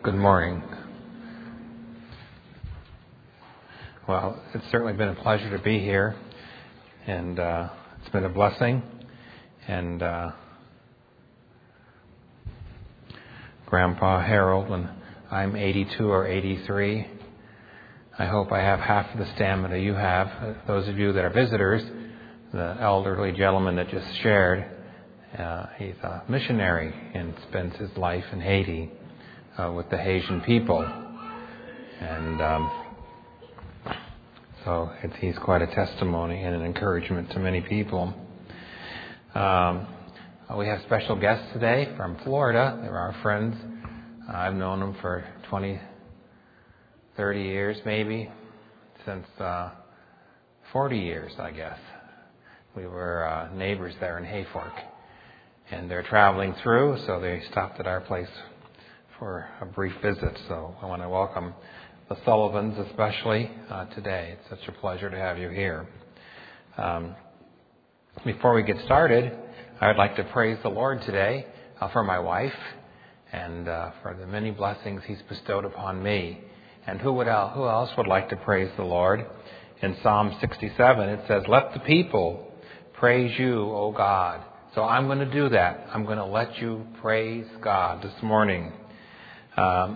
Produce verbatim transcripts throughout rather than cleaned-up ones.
Good morning. Well, it's certainly been a pleasure to be here, and uh, it's been a blessing. And uh, Grandpa Harold, when I'm eighty-two or eighty-three, I hope I have half of the stamina you have. Those of you that are visitors, the elderly gentleman that just shared, uh, he's a missionary and spends his life in Haiti uh, with the Haitian people. And um, so it's, he's quite a testimony and an encouragement to many people. Um, we have special guests today from Florida. They're our friends. Uh, I've known them for twenty, thirty years maybe, since uh, forty years, I guess. We were uh, neighbors there in Hayfork. And they're traveling through, so they stopped at our place for a brief visit. So I want to welcome the Sullivans especially uh, today. It's such a pleasure to have you here. Um, before we get started, I would like to praise the Lord today uh, for my wife and uh, for the many blessings He's bestowed upon me. And who would el- who else would like to praise the Lord? In Psalm sixty-seven, it says, "Let the people praise you, O God." So I'm going to do that. I'm going to let you praise God this morning. Um,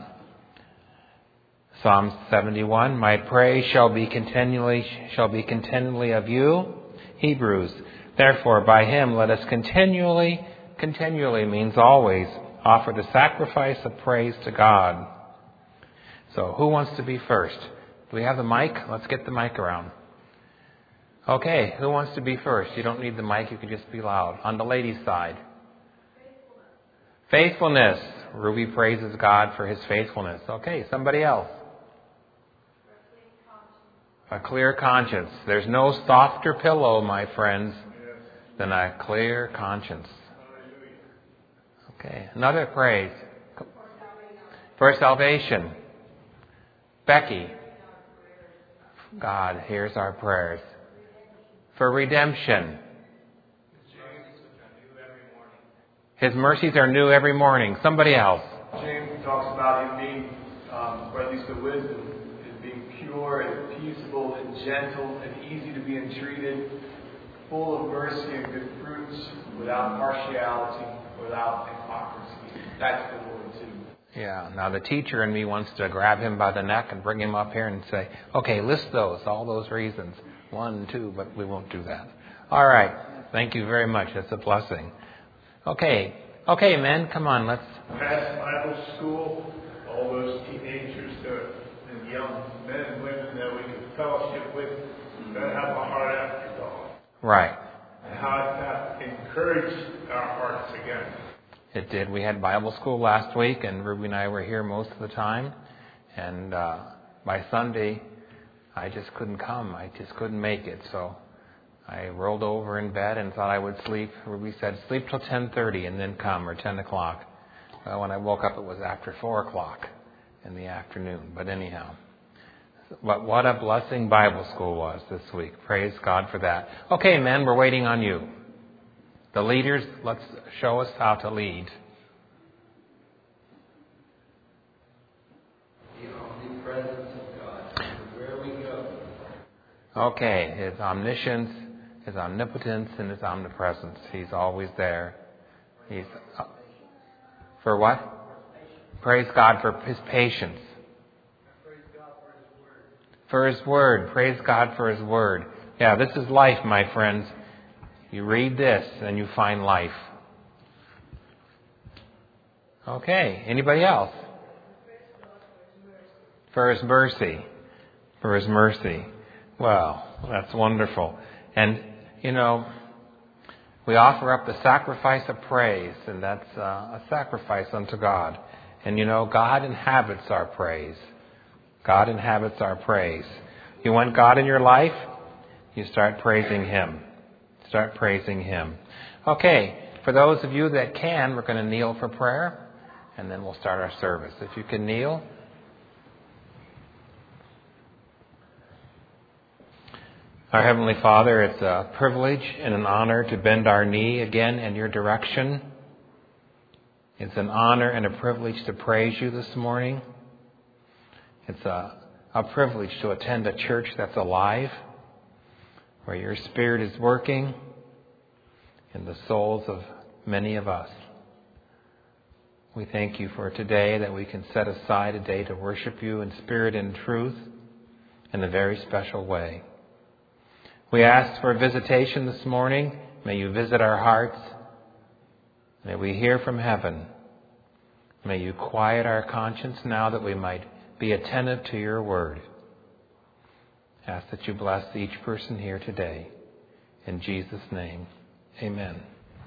Psalm seventy-one, "My praise shall be continually shall be continually of you." Hebrews, "Therefore by Him let us continually," continually means always, "offer the sacrifice of praise to God." So who wants to be first? Do we have the mic? Let's get the mic around. Okay, who wants to be first? You don't need the mic, you can just be loud. On the ladies' side. Faithfulness. Faithfulness. Ruby praises God for His faithfulness. Okay, somebody else. A clear conscience. There's no softer pillow, my friends, than a clear conscience. Okay, another praise. For salvation. Becky. God hears our prayers. For redemption. His mercies are new every morning. Somebody else. James talks about Him being, um, or at least the wisdom, is being pure and peaceable and gentle and easy to be entreated, full of mercy and good fruits, without partiality, without hypocrisy. That's the Lord too. Yeah. Now the teacher in me wants to grab him by the neck and bring him up here and say, "Okay, list those, all those reasons, one, two," but we won't do that. All right. Thank you very much. That's a blessing. Okay. Okay, men, come on, let's... Past Bible school, all those teenagers that, and young men and women that we can fellowship with, that have a heart after God. Right. And how that encouraged our hearts again. It did. We had Bible school last week, and Ruby and I were here most of the time. And uh, by Sunday, I just couldn't come. I just couldn't make it. So I rolled over in bed and thought I would sleep. Ruby said, "Sleep till ten thirty and then come," or ten o'clock. Well, when I woke up, it was after four o'clock in the afternoon. But anyhow, but what a blessing Bible school was this week. Praise God for that. Okay, men, we're waiting on you. The leaders, let's show us how to lead. The omnipresence of God, where we go. Okay, His omniscience, His omnipotence, and His omnipresence. He's always there. He's uh, for what? Praise God for His patience. For His word. Praise God for His word. Yeah, this is life, my friends. You read this and you find life. Okay, anybody else? For His mercy. For His mercy. Well, that's wonderful. And, you know, we offer up the sacrifice of praise, and that's uh, a sacrifice unto God. And, you know, God inhabits our praise. God inhabits our praise. You want God in your life? You start praising Him. Start praising Him. Okay, for those of you that can, we're going to kneel for prayer, and then we'll start our service. If you can kneel. Our Heavenly Father, it's a privilege and an honor to bend our knee again in your direction. It's an honor and a privilege to praise you this morning. It's a, a privilege to attend a church that's alive, where your Spirit is working in the souls of many of us. We thank you for today, that we can set aside a day to worship you in spirit and truth in a very special way. We ask for a visitation this morning. May you visit our hearts. May we hear from heaven. May you quiet our conscience now, that we might be attentive to your word. Ask that you bless each person here today. In Jesus' name, amen.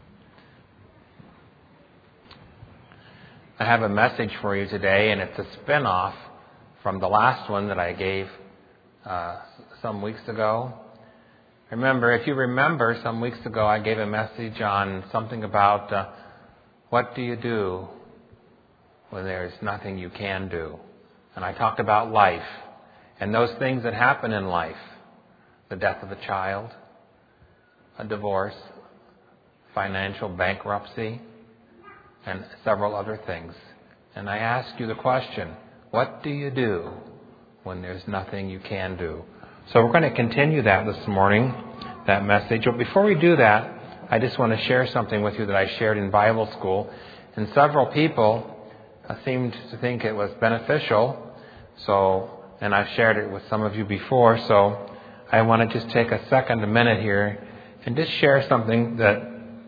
I have a message for you today, and it's a spin-off from the last one that I gave uh, some weeks ago. Remember, if you remember, some weeks ago I gave a message on something about uh, what do you do when there's nothing you can do. And I talked about life and those things that happen in life. The death of a child, a divorce, financial bankruptcy, and several other things. And I ask you the question, what do you do when there's nothing you can do? So we're going to continue that this morning, that message. But before we do that, I just want to share something with you that I shared in Bible school. And several people uh, seemed to think it was beneficial. So, and I've shared it with some of you before. So I want to just take a second, a minute here, and just share something that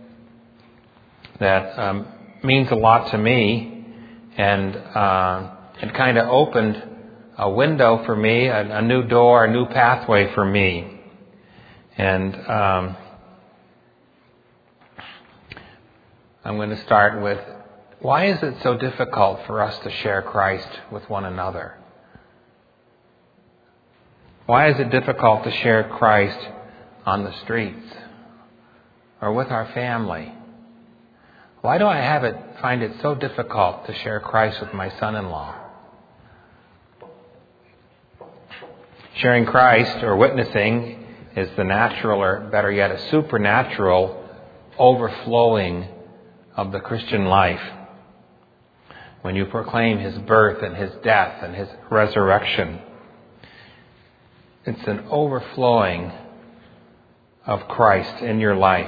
that um, means a lot to me, and uh, it kind of opened a window for me, a, a new door, a new pathway for me. And um, I'm going to start with, why is it so difficult for us to share Christ with one another? Why is it difficult to share Christ on the streets or with our family? Why do I have it find it so difficult to share Christ with my son-in-law? Sharing Christ or witnessing is the natural, or better yet, a supernatural overflowing of the Christian life. When you proclaim His birth and His death and His resurrection, it's an overflowing of Christ in your life.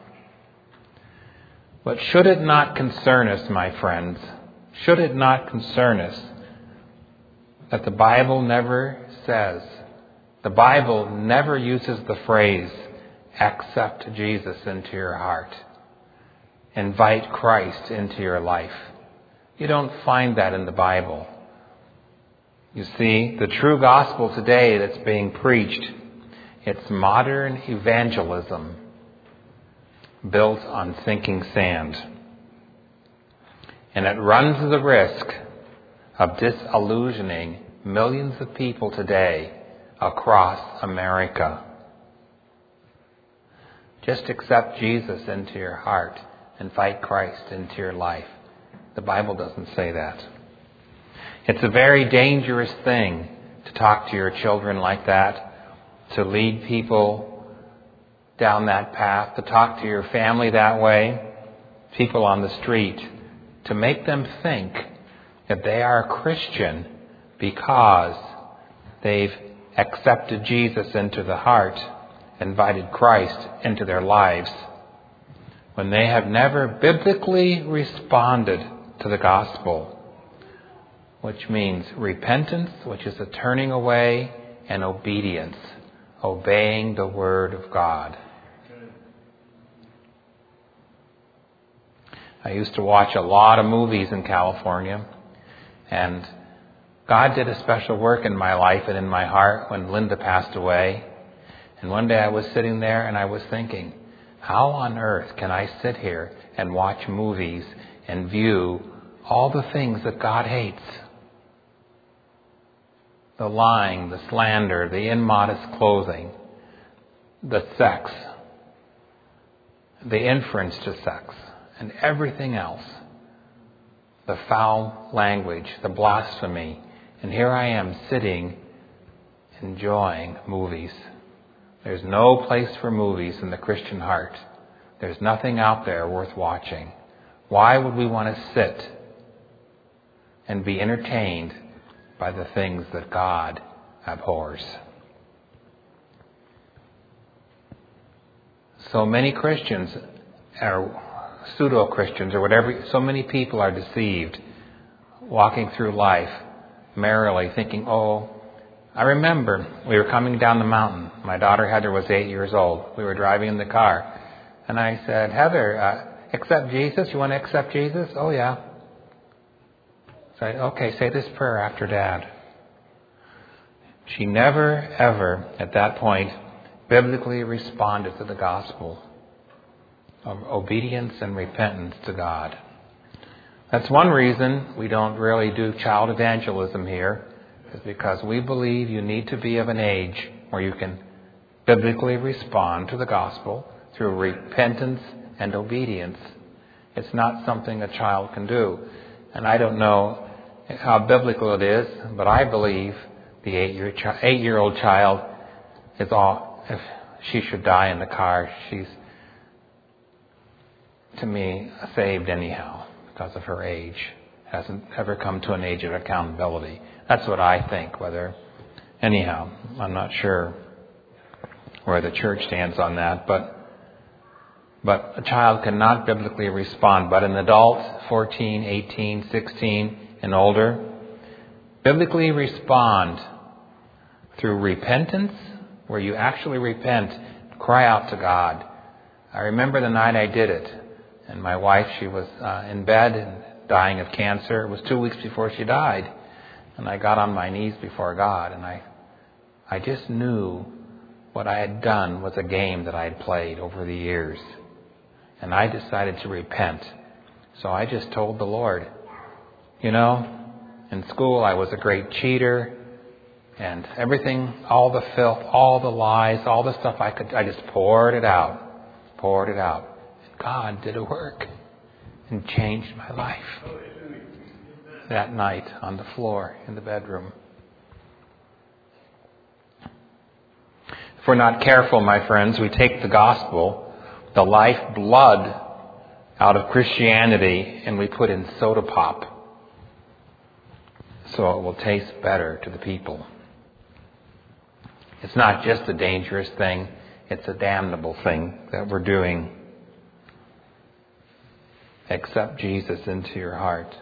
But should it not concern us, my friends, should it not concern us that the Bible never says, the Bible never uses the phrase, accept Jesus into your heart, invite Christ into your life? You don't find that in the Bible. You see, the true gospel today that's being preached, it's modern evangelism built on sinking sand. And it runs the risk of disillusioning millions of people today across America. Just accept Jesus into your heart, invite Christ into your life. The Bible doesn't say that. It's a very dangerous thing to talk to your children like that, to lead people down that path, to talk to your family that way, people on the street, to make them think that they are a Christian because they've accepted Jesus into the heart, invited Christ into their lives, when they have never biblically responded to the gospel, which means repentance, which is a turning away, and obedience, obeying the Word of God. I used to watch a lot of movies in California, and God did a special work in my life and in my heart when Linda passed away. And one day I was sitting there and I was thinking, how on earth can I sit here and watch movies and view all the things that God hates? The lying, the slander, the immodest clothing, the sex, the inference to sex, and everything else. The foul language, the blasphemy. And here I am sitting, enjoying movies. There's no place for movies in the Christian heart. There's nothing out there worth watching. Why would we want to sit and be entertained by the things that God abhors? So many Christians, or pseudo-Christians, or whatever, so many people are deceived, walking through life merrily, thinking, oh, I remember we were coming down the mountain. My daughter Heather was eight years old. We were driving in the car. And I said, Heather, uh, accept Jesus? You want to accept Jesus? Oh, yeah. So I, okay, say this prayer after Dad. She never, ever, at that point, biblically responded to the gospel of obedience and repentance to God. That's one reason we don't really do child evangelism here, is because we believe you need to be of an age where you can biblically respond to the gospel through repentance and obedience. It's not something a child can do. And I don't know how biblical it is, but I believe the eight-year chi- eight-year-old child is all, if she should die in the car, she's, to me, saved anyhow because of her age. Hasn't ever come to an age of accountability. That's what I think, whether, anyhow, I'm not sure where the church stands on that, but but a child cannot biblically respond. But an adult, fourteen, eighteen, sixteen, and older, biblically respond through repentance, where you actually repent, cry out to God. I remember the night I did it, and my wife, she was uh, in bed and dying of cancer. It was two weeks before she died, and I got on my knees before God, and I, I just knew what I had done was a game that I had played over the years, and I decided to repent. So I just told the Lord, you know, in school I was a great cheater, and everything, all the filth, all the lies, all the stuff I could, I just poured it out, poured it out. And God did a work and changed my life that night on the floor in the bedroom. If we're not careful, my friends, we take the gospel, the lifeblood out of Christianity, and we put in soda pop so it will taste better to the people. It's not just a dangerous thing, it's a damnable thing that we're doing. Accept Jesus into your heart.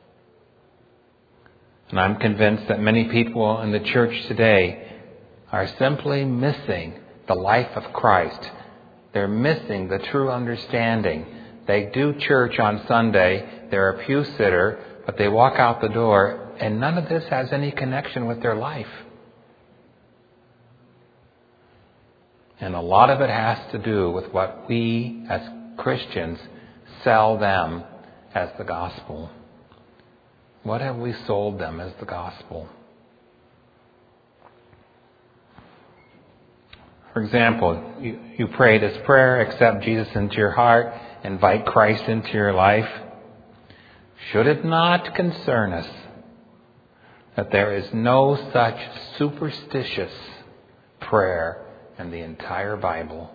And I'm convinced that many people in the church today are simply missing the life of Christ. They're missing the true understanding. They do church on Sunday, they're a pew sitter, but they walk out the door, and none of this has any connection with their life. And a lot of it has to do with what we as Christians sell them as the gospel. What have we sold them as the gospel? For example, you, you pray this prayer, accept Jesus into your heart, invite Christ into your life. Should it not concern us that there is no such superstitious prayer in the entire Bible?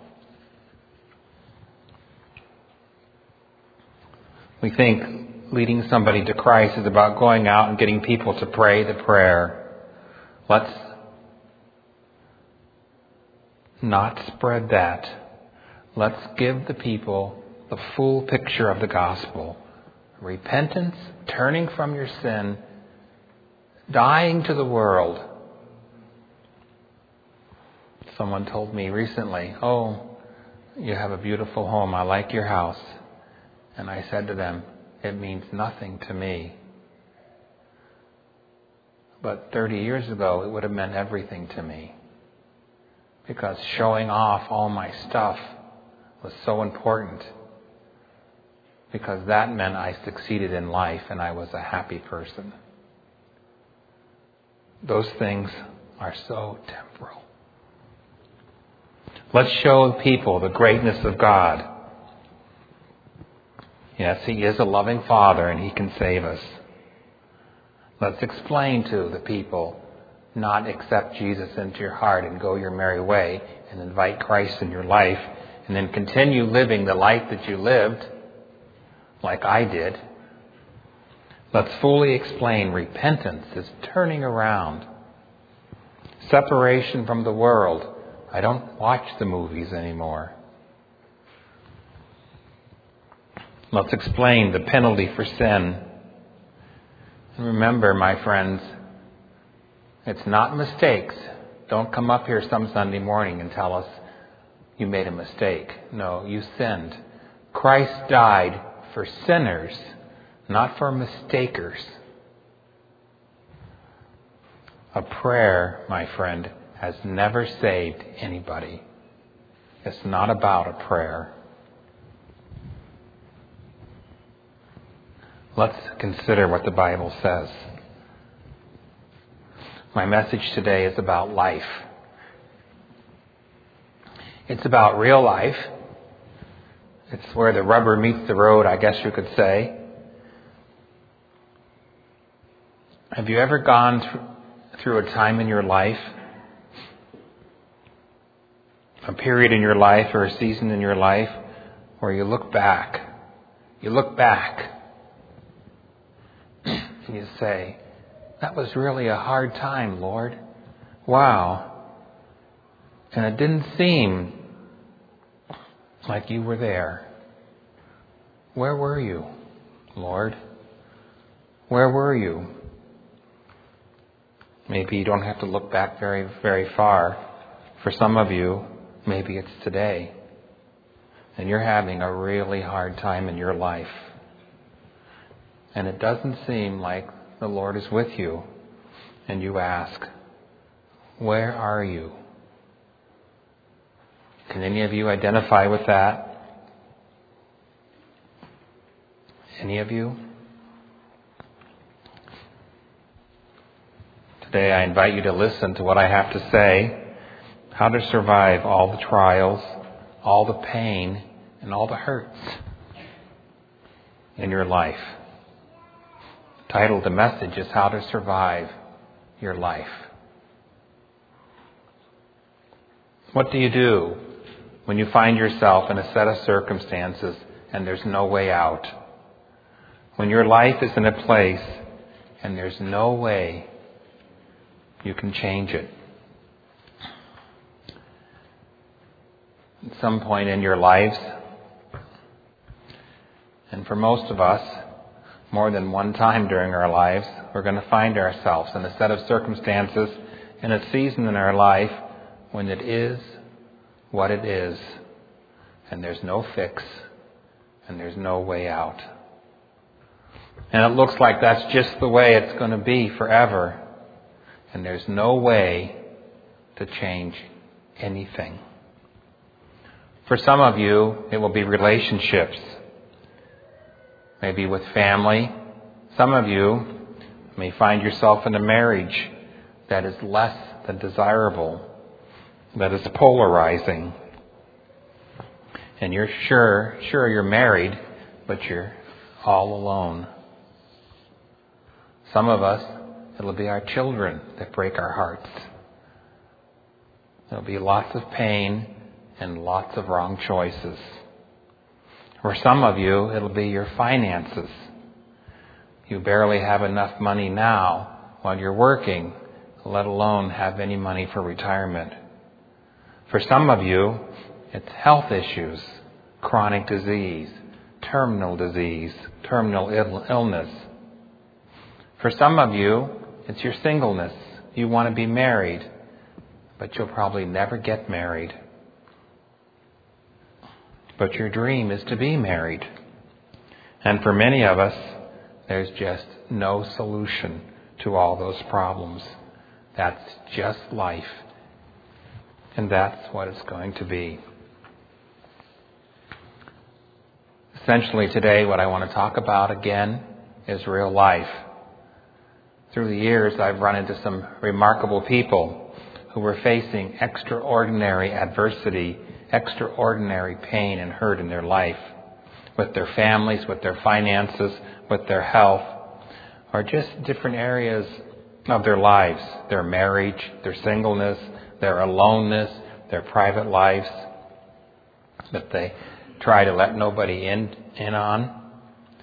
We think leading somebody to Christ is about going out and getting people to pray the prayer. Let's not spread that. Let's give the people the full picture of the gospel. Repentance, turning from your sin, dying to the world. Someone told me recently, oh, you have a beautiful home. I like your house. And I said to them, it means nothing to me. But thirty years ago, it would have meant everything to me. Because showing off all my stuff was so important. Because that meant I succeeded in life and I was a happy person. Those things are so temporal. Let's show people the greatness of God. Yes, He is a loving Father and He can save us. Let's explain to the people, not accept Jesus into your heart and go your merry way and invite Christ in your life and then continue living the life that you lived. like I did. Let's fully explain repentance is turning around. Separation from the world. I don't watch the movies anymore. Let's explain the penalty for sin. And remember, my friends, it's not mistakes. Don't come up here some Sunday morning and tell us you made a mistake. No, you sinned. Christ died for sinners, not for mistakers. A prayer, my friend, has never saved anybody. It's not about a prayer. Let's consider what the Bible says. My message today is about life. It's about real life. It's where the rubber meets the road, I guess you could say. Have you ever gone th- through a time in your life, a period in your life or a season in your life where you look back, you look back and you say, that was really a hard time, Lord. Wow. And it didn't seem like you were there. Where were you, Lord? Where were you? Maybe you don't have to look back very, very far. For some of you, maybe it's today. And you're having a really hard time in your life. And it doesn't seem like the Lord is with you. And you ask, where are you? Can any of you identify with that? Any of you? Today I invite you to listen to what I have to say, how to survive all the trials, all the pain, and all the hurts in your life. The title of the message is How to Survive Your Life. What do you do when you find yourself in a set of circumstances and there's no way out? When your life is in a place and there's no way you can change it. At some point in your lives, and for most of us, more than one time during our lives, we're going to find ourselves in a set of circumstances, in a season in our life when it is what it is, and there's no fix, and there's no way out. And it looks like that's just the way it's going to be forever, and there's no way to change anything. For some of you, it will be relationships, maybe with family. Some of you may find yourself in a marriage that is less than desirable, that is polarizing. And you're sure, sure you're married, but you're all alone. Some of us, it'll be our children that break our hearts. There'll be lots of pain and lots of wrong choices. For some of you, it'll be your finances. You barely have enough money now while you're working, let alone have any money for retirement. For some of you, it's health issues, chronic disease, terminal disease, terminal Ill- illness. For some of you, it's your singleness. You want to be married, but you'll probably never get married. But your dream is to be married. And for many of us, there's just no solution to all those problems. That's just life. And that's what it's going to be. Essentially today, what I want to talk about again is real life. Through the years, I've run into some remarkable people who were facing extraordinary adversity, extraordinary pain and hurt in their life, with their families, with their finances, with their health, or just different areas of their lives, their marriage, their singleness, their aloneness, their private lives that they try to let nobody in, in on.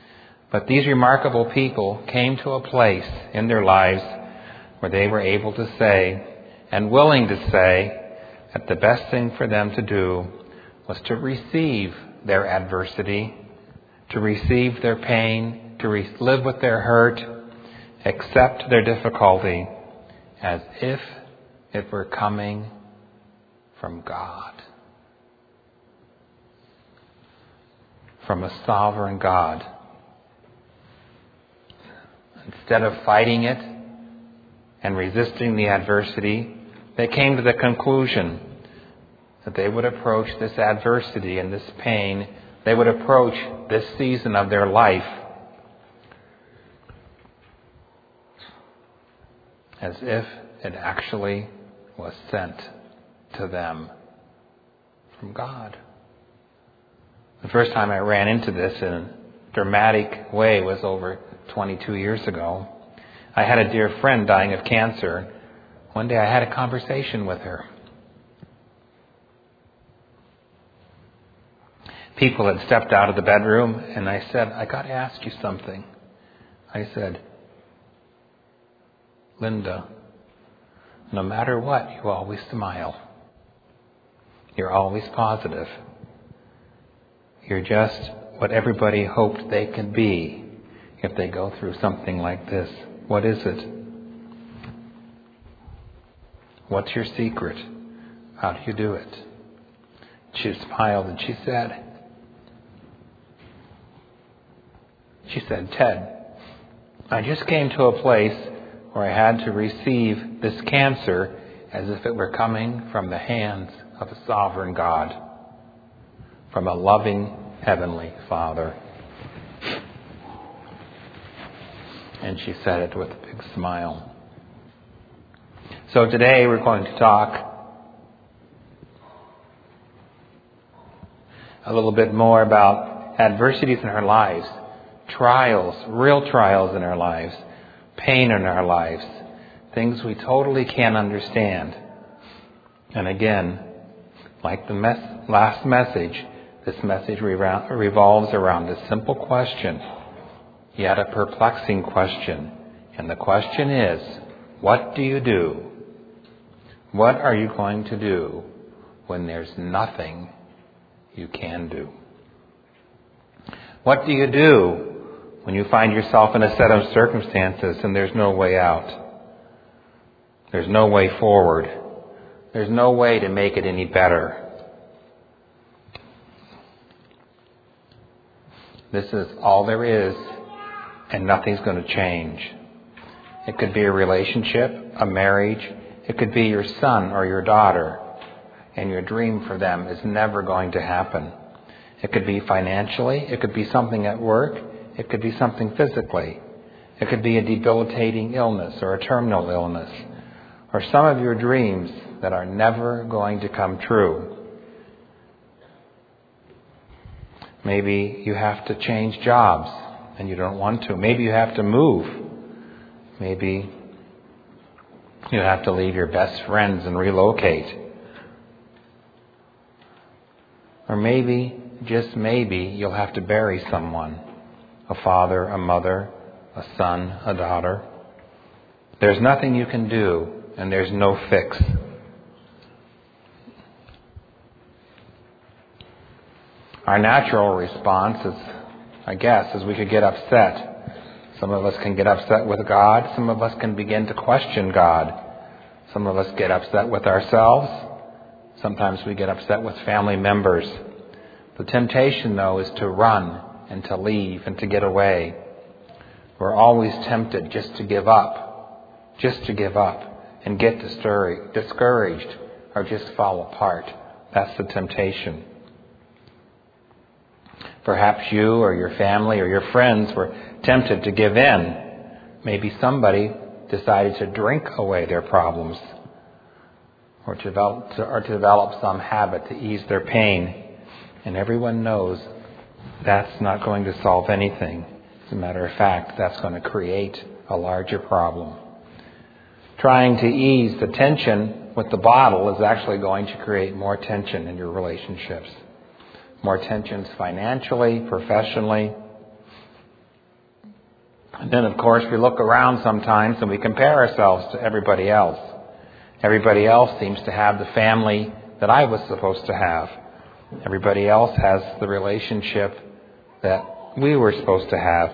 But these remarkable people came to a place in their lives where they were able to say and willing to say that the best thing for them to do was to receive their adversity, to receive their pain, to re- live with their hurt, accept their difficulty as if it were coming from God, from a sovereign God. Instead of fighting it and resisting the adversity, they came to the conclusion that they would approach this adversity and this pain, they would approach this season of their life as if it actually was sent to them from God. The first time I ran into this in a dramatic way was over twenty-two years ago. I had a dear friend dying of cancer. One day I had a conversation with her. People had stepped out of the bedroom, and I said, I got to ask you something. I said, Linda, no matter what, you always smile. You're always positive. You're just what everybody hoped they could be if they go through something like this. What is it? What's your secret? How do you do it? She smiled and she said, she said, Ted, I just came to a place where I had to receive this cancer as if it were coming from the hands of a sovereign God, from a loving Heavenly Father. And she said it with a big smile. So today we're going to talk a little bit more about adversities in our lives, trials, real trials in our lives, pain in our lives, things we totally can't understand. And again, like the mes- last message, this message revol- revolves around this simple question, yet a perplexing question. And the question is, what do you do? What are you going to do when there's nothing you can do? What do you do when you find yourself in a set of circumstances and there's no way out? There's no way forward. There's no way to make it any better. This is all there is, and nothing's going to change. It could be a relationship, a marriage. It could be your son or your daughter, and your dream for them is never going to happen. It could be financially. It could be something at work. It could be something physically. It could be a debilitating illness or a terminal illness, or some of your dreams that are never going to come true. Maybe you have to change jobs and you don't want to. Maybe you have to move. Maybe you have to leave your best friends and relocate. Or maybe, just maybe, you'll have to bury someone. A father, a mother, a son, a daughter. There's nothing you can do, and there's no fix. Our natural response is, I guess, is we could get upset. Some of us can get upset with God. Some of us can begin to question God. Some of us get upset with ourselves. Sometimes we get upset with family members. The temptation, though, is to run and to leave and to get away. We're always tempted just to give up, just to give up and get discouraged or just fall apart. That's the temptation. Perhaps you or your family or your friends were tempted to give in. Maybe somebody decided to drink away their problems or to develop, or to develop some habit to ease their pain. And everyone knows that's not going to solve anything. As a matter of fact, that's going to create a larger problem. Trying to ease the tension with the bottle is actually going to create more tension in your relationships. More tensions financially, professionally. And then, of course, we look around sometimes and we compare ourselves to everybody else. Everybody else seems to have the family that I was supposed to have. Everybody else has the relationship that we were supposed to have.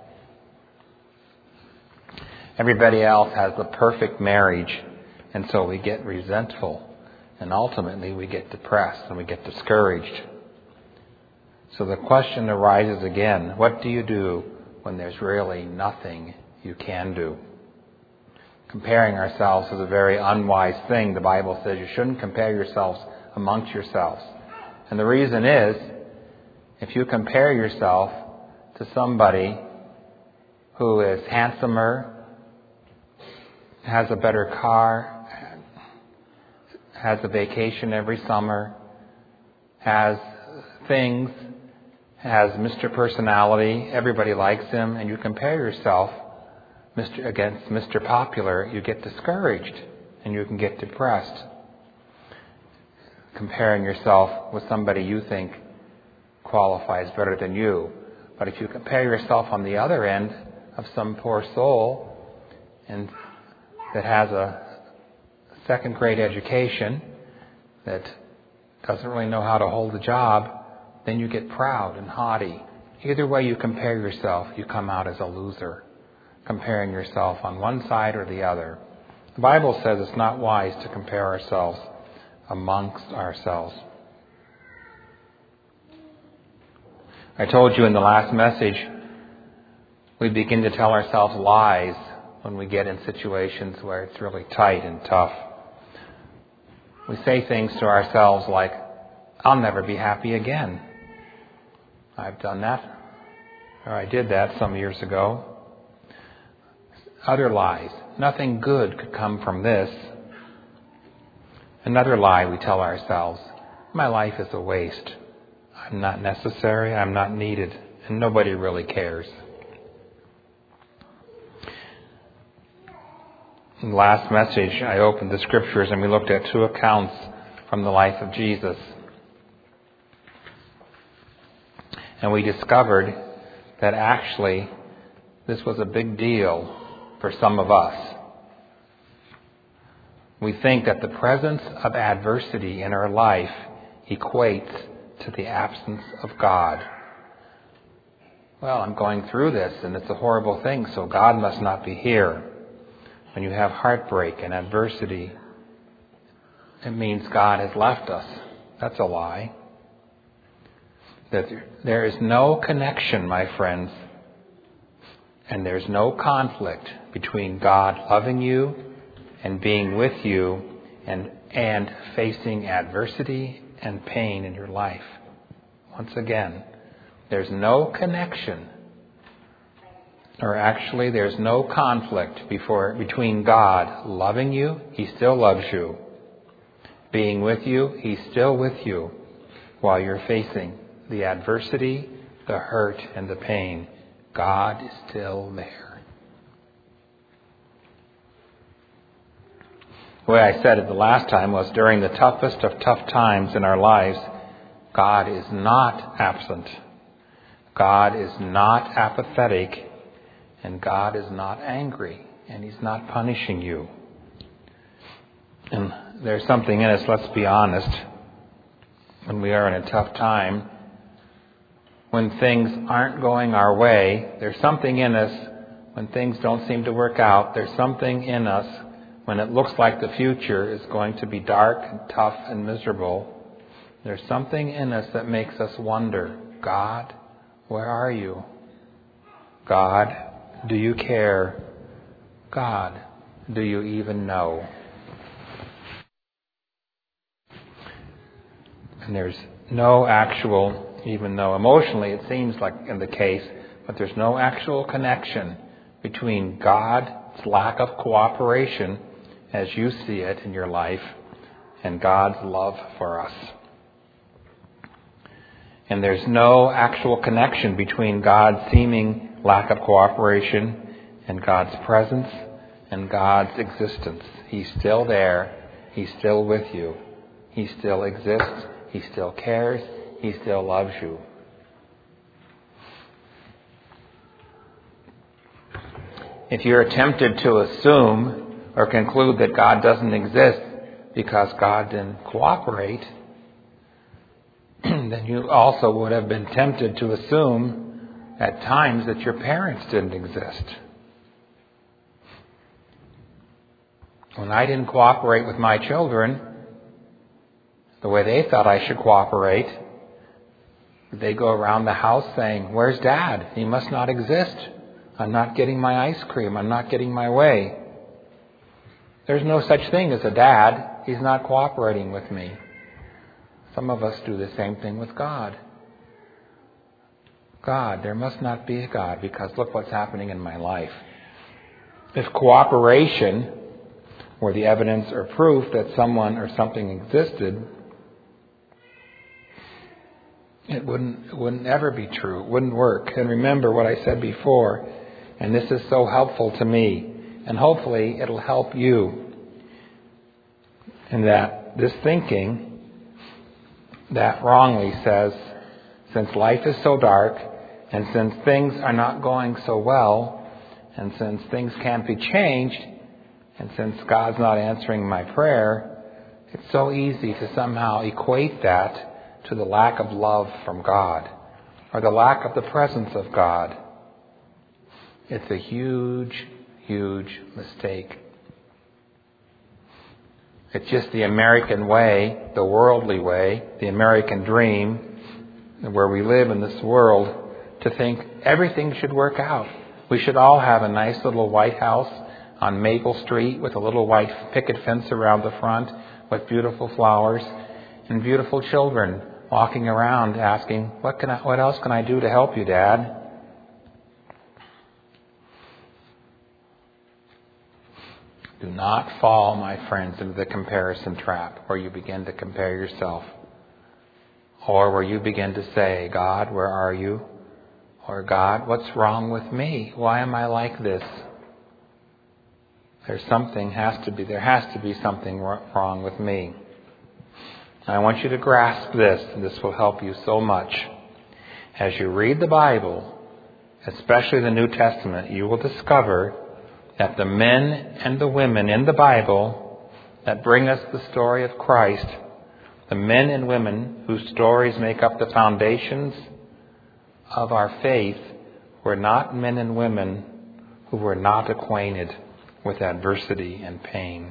Everybody else has the perfect marriage, and so we get resentful, and ultimately we get depressed and we get discouraged. So the question arises again, what do you do when there's really nothing you can do? Comparing ourselves is a very unwise thing. The Bible says you shouldn't compare yourselves amongst yourselves. And the reason is, if you compare yourself to somebody who is handsomer, has a better car, has a vacation every summer, has things, has Mister Personality, everybody likes him, and you compare yourself Mister against Mister Popular, you get discouraged and you can get depressed. Comparing yourself with somebody you think qualifies better than you. But if you compare yourself on the other end of some poor soul and that has a second grade education, that doesn't really know how to hold a job, then you get proud and haughty. Either way you compare yourself, you come out as a loser, comparing yourself on one side or the other. The Bible says it's not wise to compare ourselves amongst ourselves. I told you in the last message, we begin to tell ourselves lies when we get in situations where it's really tight and tough. We say things to ourselves like, I'll never be happy again. I've done that, or I did that some years ago. Other lies. Nothing good could come from this. Another lie we tell ourselves. My life is a waste. I'm not necessary. I'm not needed. And nobody really cares. In the last message, I opened the scriptures and we looked at two accounts from the life of Jesus. And we discovered that actually this was a big deal for some of us. We think that the presence of adversity in our life equates to the absence of God. Well, I'm going through this and it's a horrible thing, so God must not be here. When you have heartbreak and adversity, it means God has left us. That's a lie. That there is no connection, my friends, and there's no conflict between God loving you and being with you and, and facing adversity and pain in your life. Once again, there's no connection, or actually there's no conflict before, between God loving you, He still loves you, being with you, He's still with you while you're facing the adversity, the hurt, and the pain. God is still there. The way I said it the last time was, during the toughest of tough times in our lives, God is not absent. God is not apathetic. And God is not angry. And He's not punishing you. And there's something in us, let's be honest, when we are in a tough time, when things aren't going our way, there's something in us, when things don't seem to work out, there's something in us when it looks like the future is going to be dark and tough and miserable. There's something in us that makes us wonder, God, where are you? God, do you care? God, do you even know? And there's no actual, even though emotionally it seems like in the case, but there's no actual connection between God's lack of cooperation as you see it in your life and God's love for us. And there's no actual connection between God's seeming lack of cooperation and God's presence and God's existence. He's still there. He's still with you. He still exists. He still cares. He still loves you. if you're tempted to assume or conclude that God doesn't exist because God didn't cooperate, then you also would have been tempted to assume at times that your parents didn't exist. When I didn't cooperate with my children the way they thought I should cooperate, they go around the house saying, "Where's Dad? He must not exist. I'm not getting my ice cream. I'm not getting my way." There's no such thing as a dad. He's not cooperating with me. Some of us do the same thing with God. God, there must not be a God because look what's happening in my life. If cooperation were the evidence or proof that someone or something existed, it wouldn't, it wouldn't ever be true. It wouldn't work. And remember what I said before, and this is so helpful to me, and hopefully it'll help you, in that this thinking that wrongly says, since life is so dark, and since things are not going so well, and since things can't be changed, and since God's not answering my prayer, it's so easy to somehow equate that to the lack of love from God, or the lack of the presence of God. It's a huge, huge mistake. It's just the American way, the worldly way, the American dream, where we live in this world, to think everything should work out. We should all have a nice little White House on Maple Street with a little white picket fence around the front with beautiful flowers and beautiful children walking around asking, what can I, what else can I do to help you, Dad? Do not fall, my friends, into the comparison trap where you begin to compare yourself, or where you begin to say, God, where are you? Or God, what's wrong with me? Why am I like this? There's something has to be, there has to be something wrong with me. I want you to grasp this, and this will help you so much. As you read the Bible, especially the New Testament, you will discover that the men and the women in the Bible that bring us the story of Christ, the men and women whose stories make up the foundations of our faith, were not men and women who were not acquainted with adversity and pain.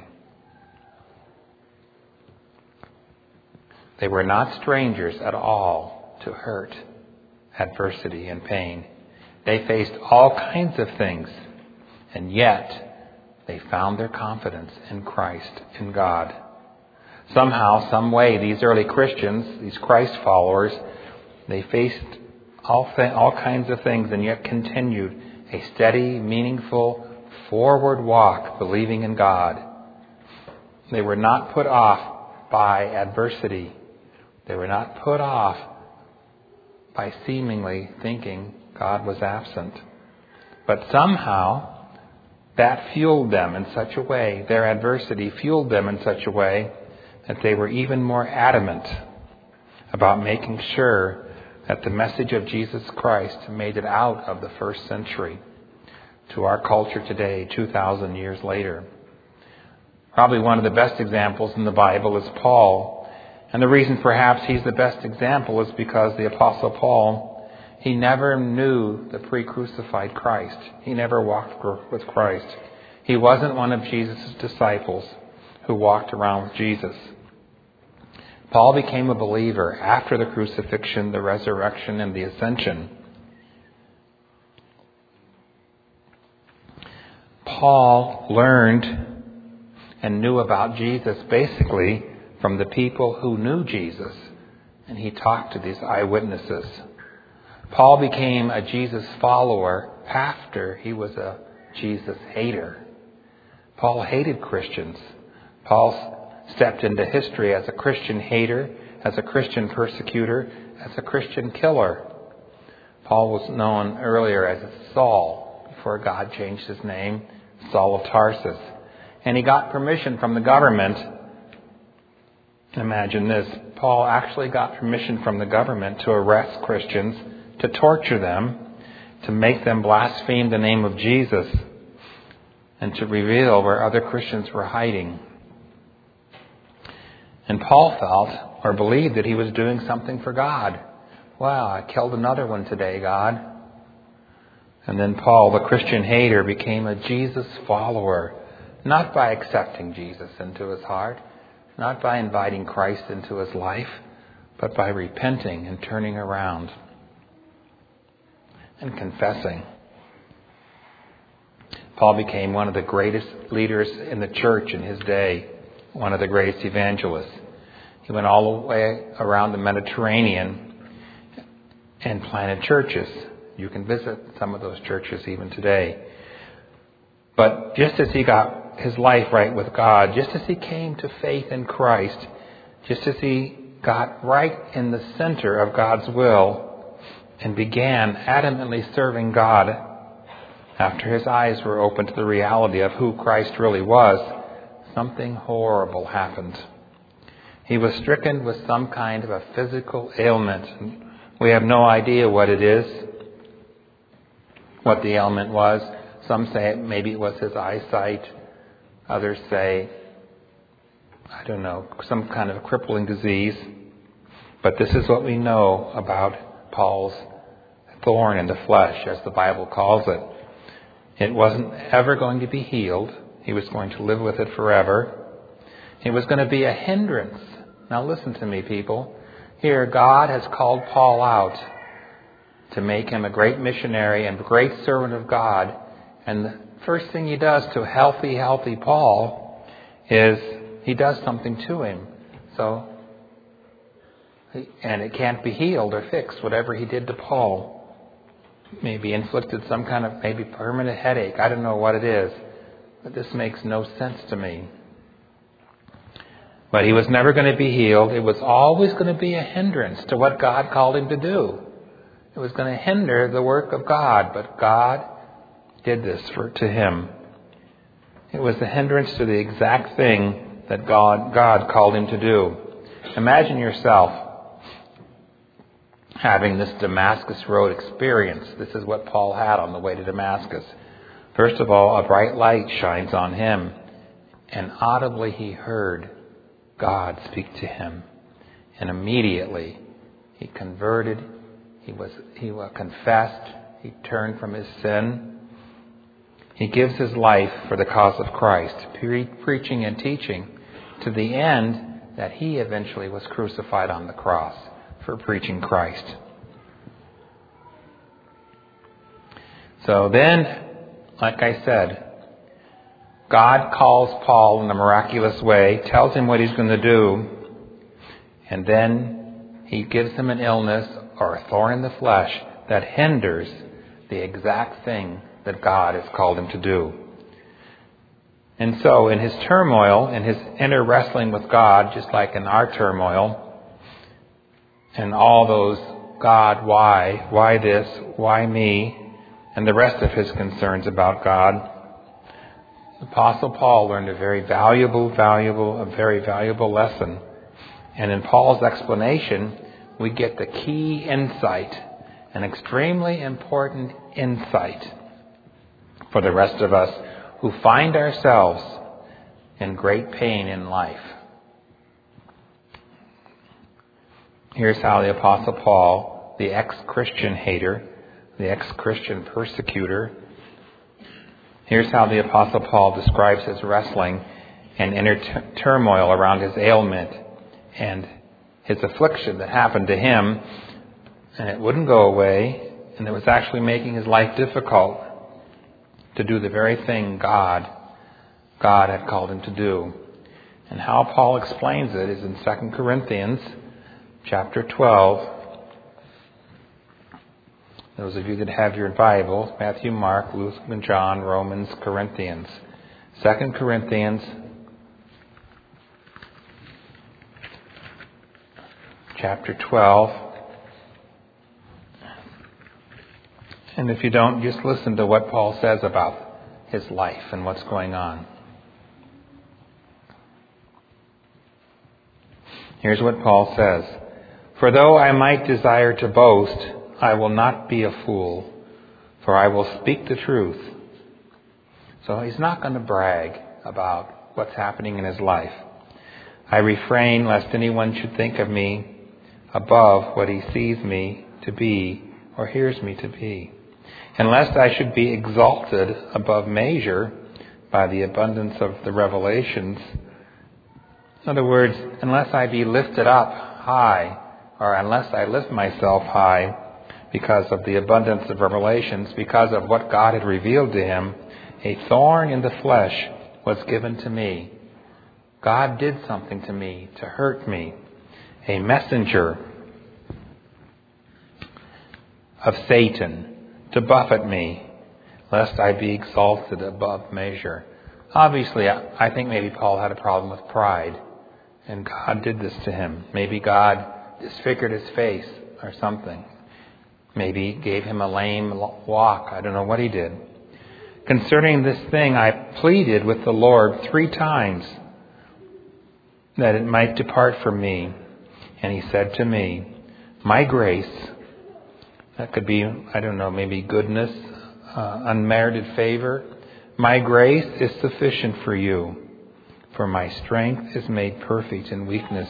They were not strangers at all to hurt, adversity, and pain. They faced all kinds of things, and yet they found their confidence in Christ, in God. Somehow, some way, these early Christians, these Christ followers, they faced all, th- all kinds of things and yet continued a steady, meaningful, forward walk, believing in God. They were not put off by adversity. They were not put off by seemingly thinking God was absent. But somehow, that fueled them in such a way, their adversity fueled them in such a way that they were even more adamant about making sure that the message of Jesus Christ made it out of the first century to our culture today, two thousand years later. Probably one of the best examples in the Bible is Paul. And the reason perhaps he's the best example is because the Apostle Paul, he never knew the pre-crucified Christ. He never walked with Christ. He wasn't one of Jesus' disciples who walked around with Jesus. Paul became a believer after the crucifixion, the resurrection, and the ascension. Paul learned and knew about Jesus basically from the people who knew Jesus, and he talked to these eyewitnesses. Paul became a Jesus follower after he was a Jesus hater. Paul hated Christians. Paul stepped into history as a Christian hater, as a Christian persecutor, as a Christian killer. Paul was known earlier as Saul, before God changed his name, Saul of Tarsus. And he got permission from the government. Imagine this. Paul actually got permission from the government to arrest Christians, to torture them, to make them blaspheme the name of Jesus. and to reveal where other Christians were hiding. And Paul felt or believed that he was doing something for God. Wow, I killed another one today, God. And then Paul, the Christian hater, became a Jesus follower, not by accepting Jesus into his heart, not by inviting Christ into his life, but by repenting and turning around and confessing. Paul became one of the greatest leaders in the church in his day, one of the greatest evangelists. He went all the way around the Mediterranean and planted churches. You can visit some of those churches even today. But just as he got his life right with God, just as he came to faith in Christ, just as he got right in the center of God's will and began adamantly serving God, after his eyes were opened to the reality of who Christ really was, something horrible happened. He was stricken with some kind of a physical ailment. We have no idea what it is, what the ailment was. Some say maybe it was his eyesight. Others say, I don't know, some kind of crippling disease. But this is what we know about Paul's thorn in the flesh, as the Bible calls it. It wasn't ever going to be healed. He was going to live with it forever. It was going to be a hindrance. Now listen to me, people. Here, God has called Paul out to make him a great missionary and great servant of God. And the first thing he does to healthy, healthy Paul is he does something to him. So, and it can't be healed or fixed, whatever he did to Paul. Maybe inflicted some kind of maybe permanent headache. I don't know what it is. But this makes no sense to me. But he was never going to be healed. It was always going to be a hindrance to what God called him to do. It was going to hinder the work of God. But God did this for to him. It was a hindrance to the exact thing that God, God called him to do. Imagine yourself having this Damascus Road experience. This is what Paul had on the way to Damascus. First of all, a bright light shines on him, and audibly he heard God speak to him. And immediately he converted, he was he was confessed, he turned from his sin. He gives his life for the cause of Christ, pre- preaching and teaching to the end that he eventually was crucified on the cross for preaching Christ. So then, like I said, God calls Paul in a miraculous way, tells him what he's going to do, and then he gives him an illness or a thorn in the flesh that hinders the exact thing that God has called him to do. And so in his turmoil, in his inner wrestling with God, just like in our turmoil, and all those, God, why? Why this? Why me? And the rest of his concerns about God, Apostle Paul learned a very valuable, valuable, a very valuable lesson. And in Paul's explanation, we get the key insight, an extremely important insight for the rest of us who find ourselves in great pain in life. Here's how the Apostle Paul, the ex-Christian hater, the ex-Christian persecutor, here's how the Apostle Paul describes his wrestling and inner t- turmoil around his ailment and his affliction that happened to him, and it wouldn't go away, and it was actually making his life difficult to do the very thing God, God had called him to do. And how Paul explains it is in Second Corinthians chapter twelve. Those of you that have your Bibles, Matthew, Mark, Luke, and John, Romans, Corinthians. Second Corinthians chapter twelve. And if you don't, just listen to what Paul says about his life and what's going on. Here's what Paul says. For though I might desire to boast, I will not be a fool, for I will speak the truth. So he's not going to brag about what's happening in his life. I refrain lest anyone should think of me above what he sees me to be or hears me to be, and lest I should be exalted above measure by the abundance of the revelations. In other words, unless I be lifted up high, or unless I lift myself high because of the abundance of revelations, because of what God had revealed to him, a thorn in the flesh was given to me. God did something to me to hurt me. A messenger of Satan to buffet me, lest I be exalted above measure. Obviously, I think maybe Paul had a problem with pride, and God did this to him. Maybe God disfigured his face or something. Maybe gave him a lame walk. I don't know what he did. Concerning this thing, I pleaded with the Lord three times that it might depart from me. And he said to me, my grace, that could be, I don't know, maybe goodness, uh, unmerited favor. My grace is sufficient for you, for my strength is made perfect in weakness.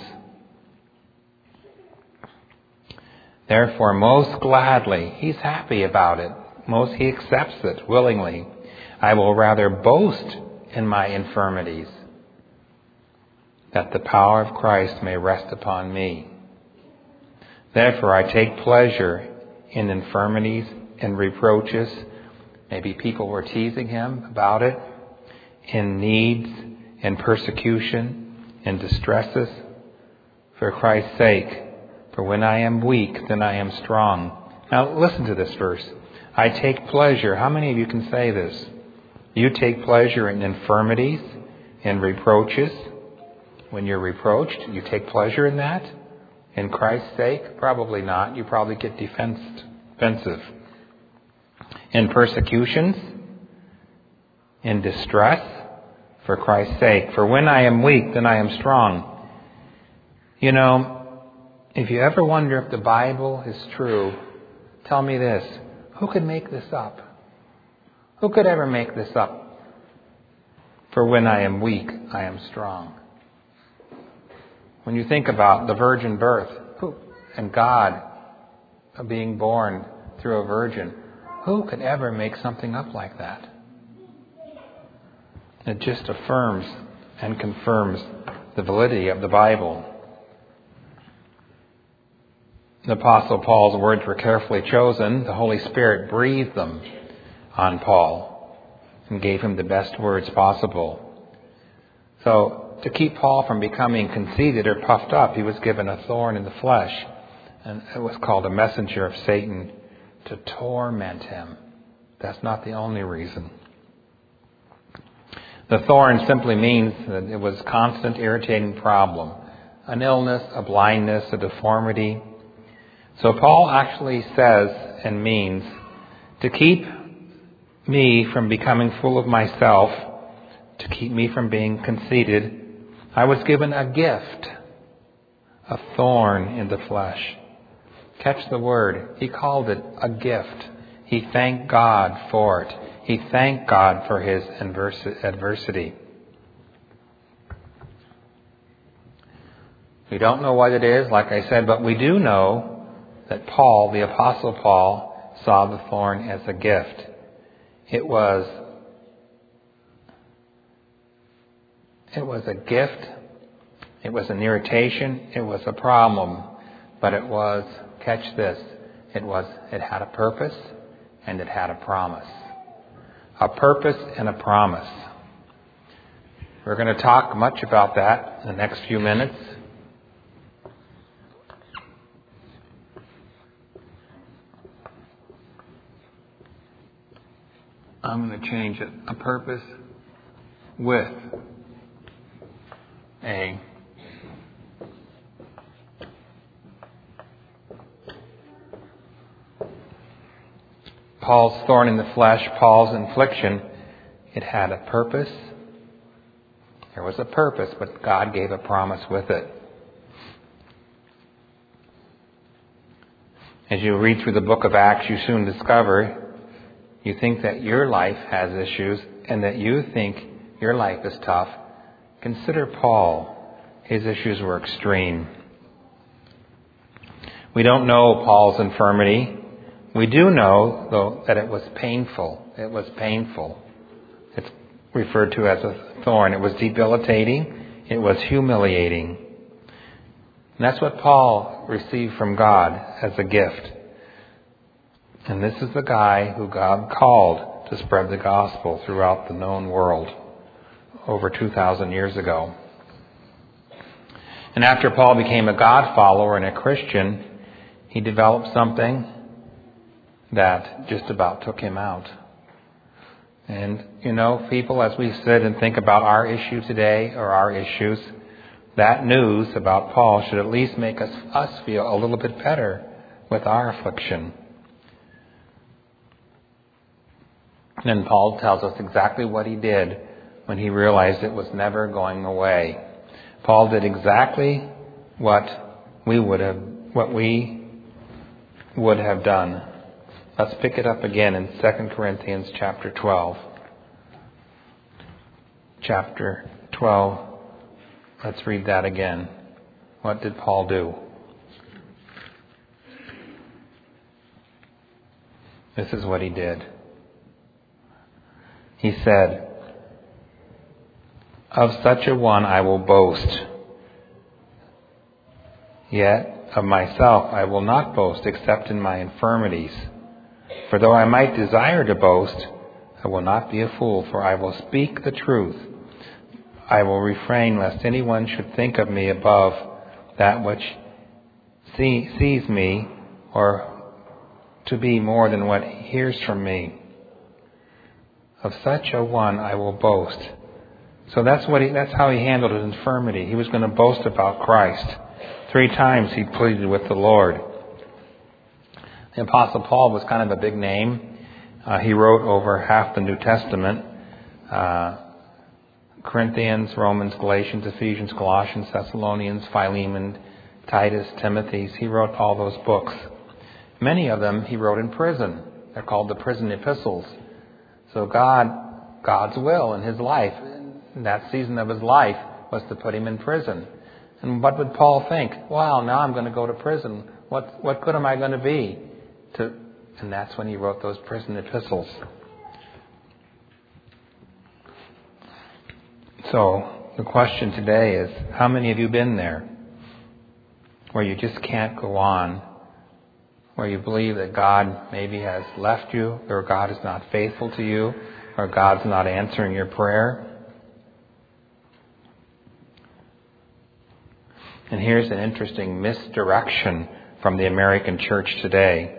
Therefore, most gladly, he's happy about it. Most he accepts it willingly. I will rather boast in my infirmities, that the power of Christ may rest upon me. Therefore, I take pleasure in infirmities and reproaches. Maybe people were teasing him about it. In needs and persecution and distresses for Christ's sake. For when I am weak, then I am strong. Now listen to this verse. I take pleasure. How many of you can say this? You take pleasure in infirmities and reproaches. When you're reproached, you take pleasure in that? In Christ's sake? Probably not. You probably get defensive. In persecutions, in distress, for Christ's sake. For when I am weak, then I am strong. You know, if you ever wonder if the Bible is true, tell me this. Who could make this up? Who could ever make this up? For when I am weak, I am strong. When you think about the virgin birth and God being born through a virgin, who could ever make something up like that? It just affirms and confirms the validity of the Bible. The Apostle Paul's words were carefully chosen. The Holy Spirit breathed them on Paul and gave him the best words possible. So to keep Paul from becoming conceited or puffed up, he was given a thorn in the flesh. And it was called a messenger of Satan to torment him. That's not the only reason. The thorn simply means that it was a constant irritating problem. An illness, a blindness, a deformity. So Paul actually says and means to keep me from becoming full of myself, to keep me from being conceited, I was given a gift, a thorn in the flesh. Catch the word. He called it a gift. He thanked God for it. He thanked God for his adversity. We don't know what it is, like I said, but we do know that Paul, the Apostle Paul, saw the thorn as a gift. It was, it was a gift. It was an irritation. It was a problem. But it was, catch this, it was, it had a purpose and it had a promise. A purpose and a promise. We're going to talk much about that in the next few minutes. I'm going to change it. A purpose with a Paul's thorn in the flesh, Paul's infliction, it had a purpose. There was a purpose, but God gave a promise with it. As you read through the book of Acts, you soon discover, you think that your life has issues, and that you think your life is tough, consider Paul. His issues were extreme. We don't know Paul's infirmity. We do know, though, that it was painful. It was painful. It's referred to as a thorn. It was debilitating. It was humiliating. And that's what Paul received from God as a gift. And this is the guy who God called to spread the gospel throughout the known world over two thousand years ago. And after Paul became a God follower and a Christian, he developed something that just about took him out. And, you know, people, as we sit and think about our issue today or our issues, that news about Paul should at least make us, us feel a little bit better with our affliction. And then Paul tells us exactly what he did when he realized it was never going away. Paul did exactly what we would have, what we would have done. Let's pick it up again in Second Corinthians chapter twelve. Chapter twelve. Let's read that again. What did Paul do? This is what he did. He said, "Of such a one I will boast. Yet of myself I will not boast except in my infirmities. For though I might desire to boast, I will not be a fool, for I will speak the truth. I will refrain lest anyone should think of me above that which see, sees me, or to be more than what hears from me. Of such a one I will boast." So that's what he, that's how he handled his infirmity. He was going to boast about Christ. Three times he pleaded with the Lord. The Apostle Paul was kind of a big name. Uh, he wrote over half the New Testament. Uh, Corinthians, Romans, Galatians, Ephesians, Colossians, Thessalonians, Philemon, Titus, Timothy. He wrote all those books. Many of them he wrote in prison. They're called the prison epistles. So God, God's will in his life, in that season of his life, was to put him in prison. And what would Paul think? Wow, now I'm going to go to prison. What what good am I going to be? To, and that's when he wrote those prison epistles. So the question today is, how many of you been there? Where you just can't go on. Where you believe that God maybe has left you, or God is not faithful to you, or God's not answering your prayer. And here's an interesting misdirection from the American church today.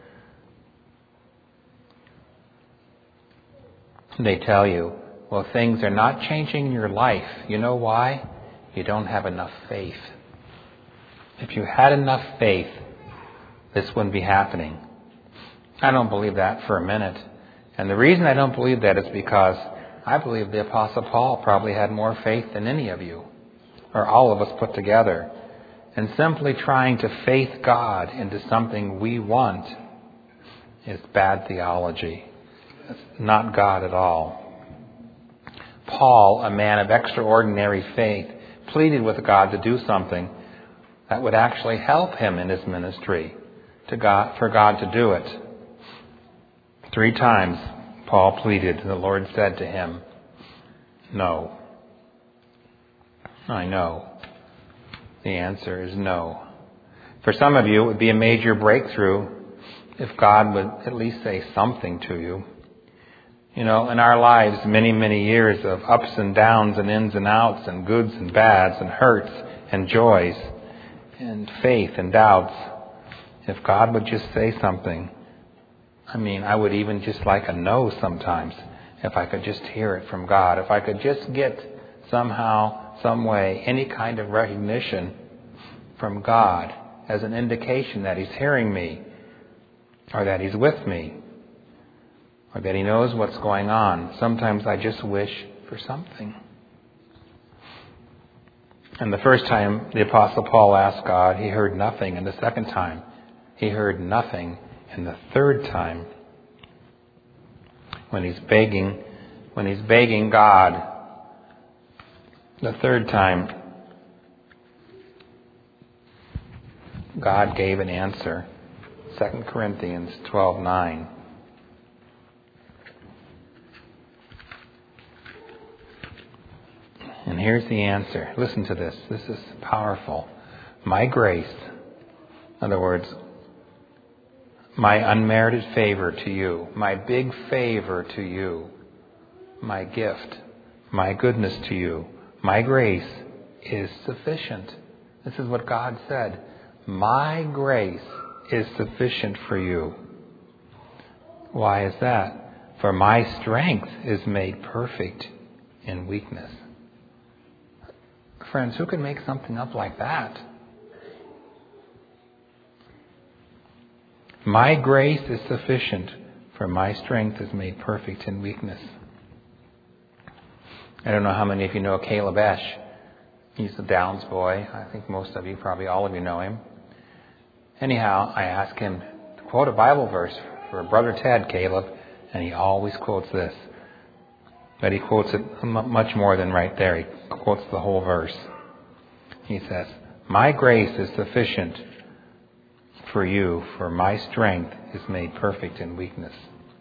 They tell you, well, things are not changing in your life. You know why? You don't have enough faith. If you had enough faith, this wouldn't be happening. I don't believe that for a minute. And the reason I don't believe that is because I believe the Apostle Paul probably had more faith than any of you, or all of us put together. And simply trying to faith God into something we want is bad theology. It's not God at all. Paul, a man of extraordinary faith, pleaded with God to do something that would actually help him in his ministry, to God, for God to do it. Three times Paul pleaded, and the Lord said to him, "No." I know. The answer is no. For some of you, it would be a major breakthrough if God would at least say something to you. You know, in our lives, many, many years of ups and downs and ins and outs and goods and bads and hurts and joys and faith and doubts. If God would just say something, I mean, I would even just like a no sometimes if I could just hear it from God. If I could just get somehow, some way, any kind of recognition from God as an indication that He's hearing me, or that He's with me, or that He knows what's going on. Sometimes I just wish for something. And the first time the Apostle Paul asked God, he heard nothing. And the second time, he heard nothing. And the third time, when he's begging when he's begging God the third time, God gave an answer. Second Corinthians twelve nine. And here's the answer. Listen to this. This is powerful. My grace, in other words, my unmerited favor to you, my big favor to you, my gift, my goodness to you, my grace is sufficient. This is what God said. My grace is sufficient for you. Why is that? For my strength is made perfect in weakness. Friends, who can make something up like that? My grace is sufficient, for my strength is made perfect in weakness. I don't know how many of you know Caleb Esch. He's the Downs boy. I think most of you, probably all of you know him. Anyhow, I asked him to quote a Bible verse for Brother Ted, Caleb, and he always quotes this. But he quotes it m- much more than right there. He quotes the whole verse. He says, my grace is sufficient for you, for my strength is made perfect in weakness.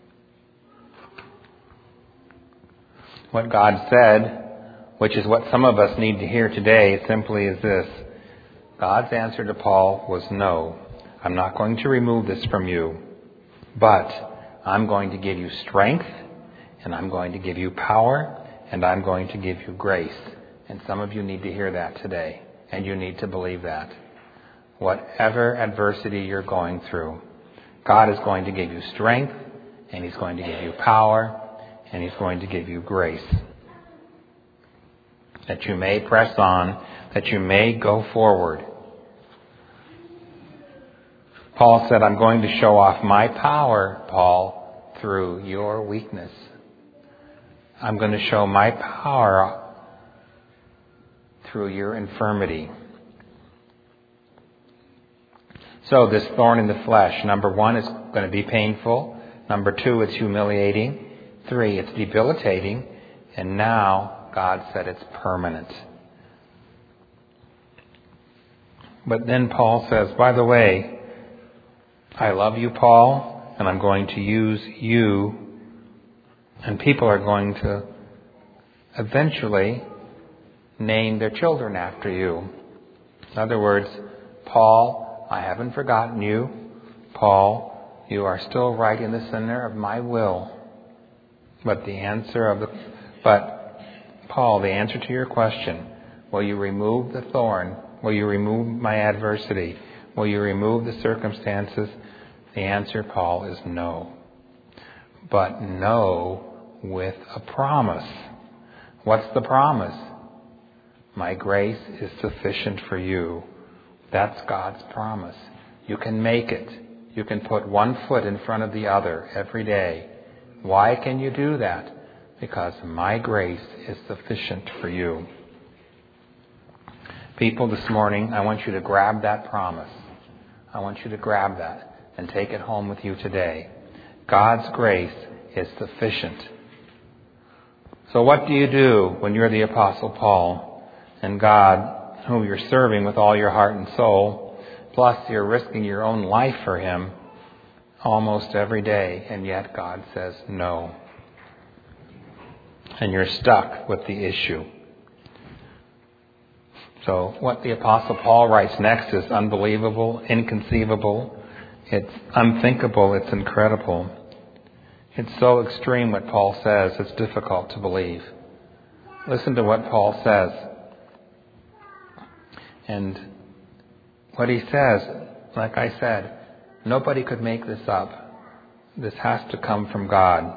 What God said, which is what some of us need to hear today, simply is this. God's answer to Paul was no. I'm not going to remove this from you, but I'm going to give you strength, and I'm going to give you power, and I'm going to give you grace. And some of you need to hear that today, and you need to believe that. Whatever adversity you're going through, God is going to give you strength, and He's going to give you power, and He's going to give you grace. That you may press on, that you may go forward. Paul said, I'm going to show off my power, Paul, through your weakness. I'm going to show my power through your infirmity. So this thorn in the flesh, number one, is going to be painful. Number two, it's humiliating. Three, it's debilitating. And now, God said it's permanent. But then Paul says, by the way, I love you, Paul, and I'm going to use you, and people are going to eventually name their children after you. In other words, Paul, I haven't forgotten you. Paul, you are still right in the center of my will. But the answer of the, but Paul, the answer to your question, will you remove the thorn? Will you remove my adversity? Will you remove the circumstances? The answer, Paul, is no. But no with a promise. What's the promise? My grace is sufficient for you. That's God's promise. You can make it. You can put one foot in front of the other every day. Why can you do that? Because my grace is sufficient for you. People, this morning, I want you to grab that promise. I want you to grab that and take it home with you today. God's grace is sufficient. So what do you do when you're the Apostle Paul and God, whom you're serving with all your heart and soul, plus you're risking your own life for Him almost every day, and yet God says no. And you're stuck with the issue. So what the Apostle Paul writes next is unbelievable, inconceivable. It's unthinkable. It's incredible. It's so extreme what Paul says, it's difficult to believe. Listen to what Paul says. And what he says, like I said, nobody could make this up. This has to come from God.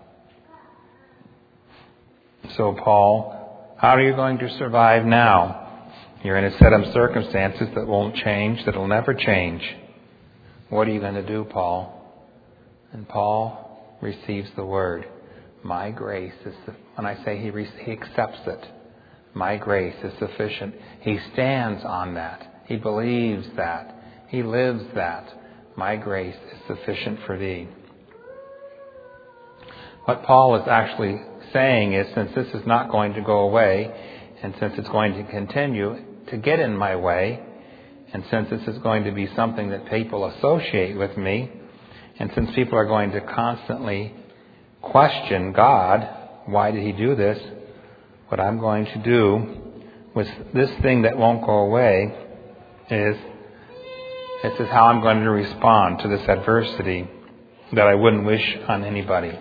So Paul, how are you going to survive now? You're in a set of circumstances that won't change, that will never change. What are you going to do, Paul? And Paul receives the word. My grace is, when I say he, he accepts it, my grace is sufficient. He stands on that. He believes that. He lives that. My grace is sufficient for thee. What Paul is actually saying is, since this is not going to go away, and since it's going to continue to get in my way, and since this is going to be something that people associate with me, and since people are going to constantly question God, why did he do this? What I'm going to do with this thing that won't go away is, this is how I'm going to respond to this adversity that I wouldn't wish on anybody.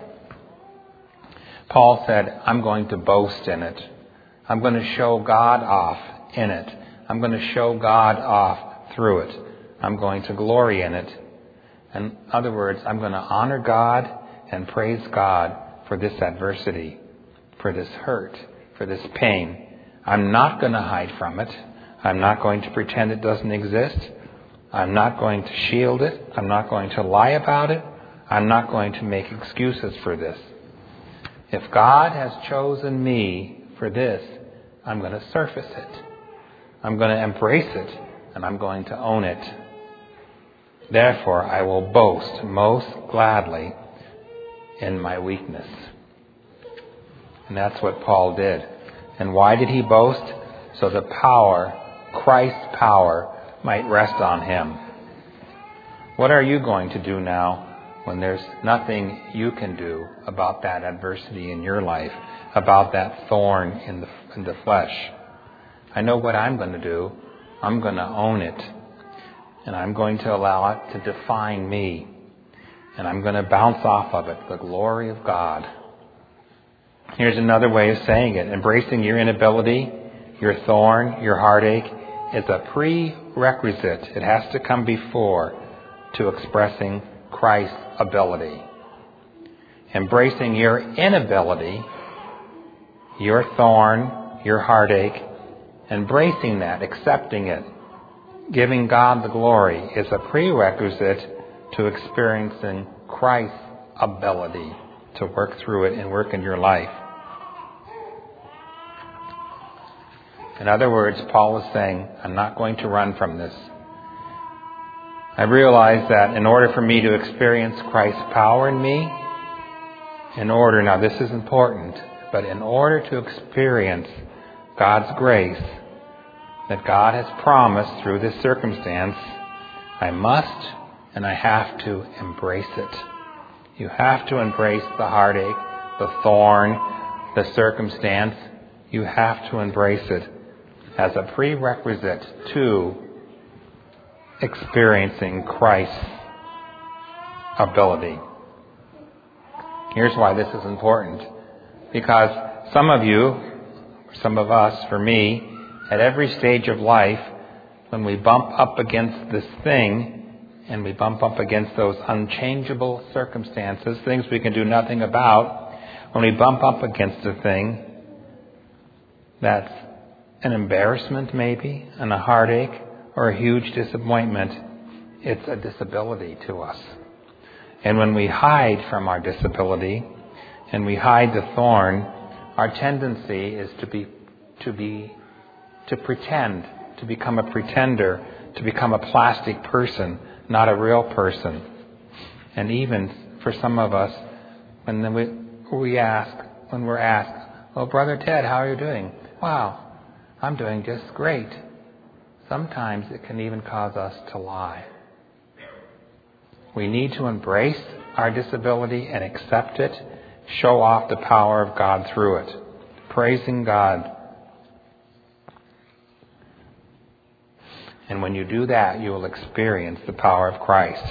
Paul said, I'm going to boast in it. I'm going to show God off in it. I'm going to show God off through it. I'm going to glory in it. In other words, I'm going to honor God and praise God for this adversity, for this hurt, for this pain. I'm not going to hide from it. I'm not going to pretend it doesn't exist. I'm not going to shield it. I'm not going to lie about it. I'm not going to make excuses for this. If God has chosen me for this, I'm going to surface it. I'm going to embrace it, and I'm going to own it. Therefore, I will boast most gladly in my weakness. And that's what Paul did. And why did he boast? So the power, Christ's power, might rest on him. What are you going to do now when there's nothing you can do about that adversity in your life, about that thorn in the, in the flesh? I know what I'm going to do. I'm going to own it. And I'm going to allow it to define me. And I'm going to bounce off of it, the glory of God. Here's another way of saying it. Embracing your inability, your thorn, your heartache is a prerequisite. It has to come before to expressing Christ's ability. Embracing your inability, your thorn, your heartache, embracing that, accepting it, giving God the glory is a prerequisite to experiencing Christ's ability to work through it and work in your life. In other words, Paul is saying, I'm not going to run from this. I realize that in order for me to experience Christ's power in me, in order, now this is important, but in order to experience God's grace that God has promised through this circumstance, I must and I have to embrace it. You have to embrace the heartache, the thorn, the circumstance. You have to embrace it as a prerequisite to experiencing Christ's ability. Here's why this is important. Because some of you, some of us, for me, at every stage of life, when we bump up against this thing, and we bump up against those unchangeable circumstances, things we can do nothing about, when we bump up against a thing that's an embarrassment maybe, and a heartache, or a huge disappointment, it's a disability to us. And when we hide from our disability, and we hide the thorn, our tendency is to be, to be, to pretend, to become a pretender, to become a plastic person, not a real person. And even for some of us, when we, we ask, when we're asked, "Oh, Brother Ted, how are you doing?" "Wow, I'm doing just great." Sometimes it can even cause us to lie. We need to embrace our disability and accept it, show off the power of God through it, praising God. And when you do that, you will experience the power of Christ.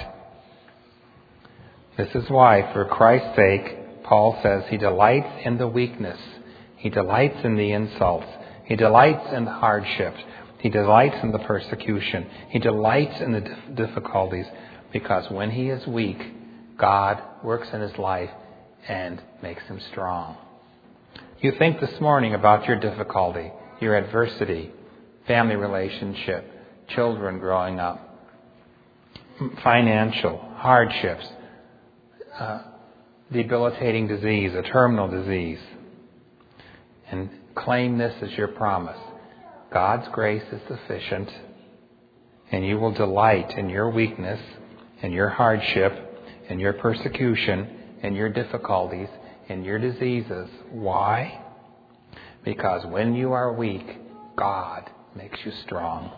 This is why, for Christ's sake, Paul says he delights in the weakness. He delights in the insults. He delights in the hardships. He delights in the persecution. He delights in the dif- difficulties. Because when he is weak, God works in his life and makes him strong. You think this morning about your difficulty, your adversity, family relationship, children growing up, financial hardships, uh, debilitating disease, a terminal disease, and claim this as your promise. God's grace is sufficient, and you will delight in your weakness, in your hardship, in your persecution, in your difficulties, in your diseases. Why? Because when you are weak, God makes you strong.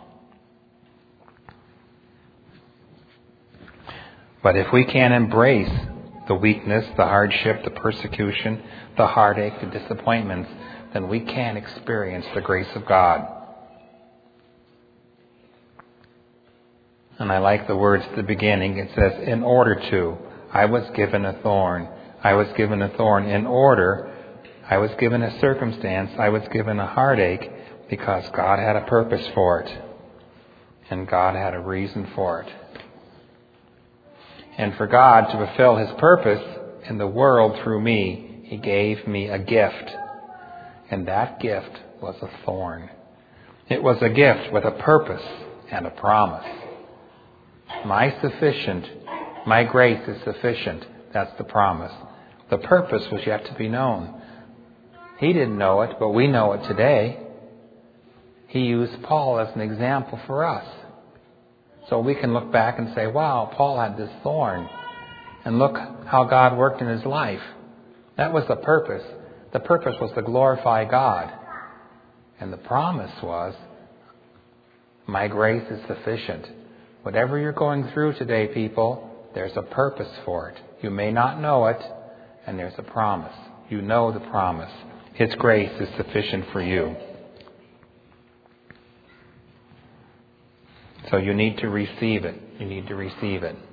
But if we can't embrace the weakness, the hardship, the persecution, the heartache, the disappointments, then we can't experience the grace of God. And I like the words at the beginning. It says, in order to, I was given a thorn. I was given a thorn in order. I was given a circumstance. I was given a heartache because God had a purpose for it. And God had a reason for it. And for God to fulfill His purpose in the world through me, He gave me a gift. And that gift was a thorn. It was a gift with a purpose and a promise. My sufficient, my grace is sufficient. That's the promise. The purpose was yet to be known. He didn't know it, but we know it today. He used Paul as an example for us. So we can look back and say, wow, Paul had this thorn. And look how God worked in his life. That was the purpose. The purpose was to glorify God. And the promise was, my grace is sufficient. Whatever you're going through today, people, there's a purpose for it. You may not know it, and there's a promise. You know the promise. His grace is sufficient for you. So you need to receive it. You need to receive it.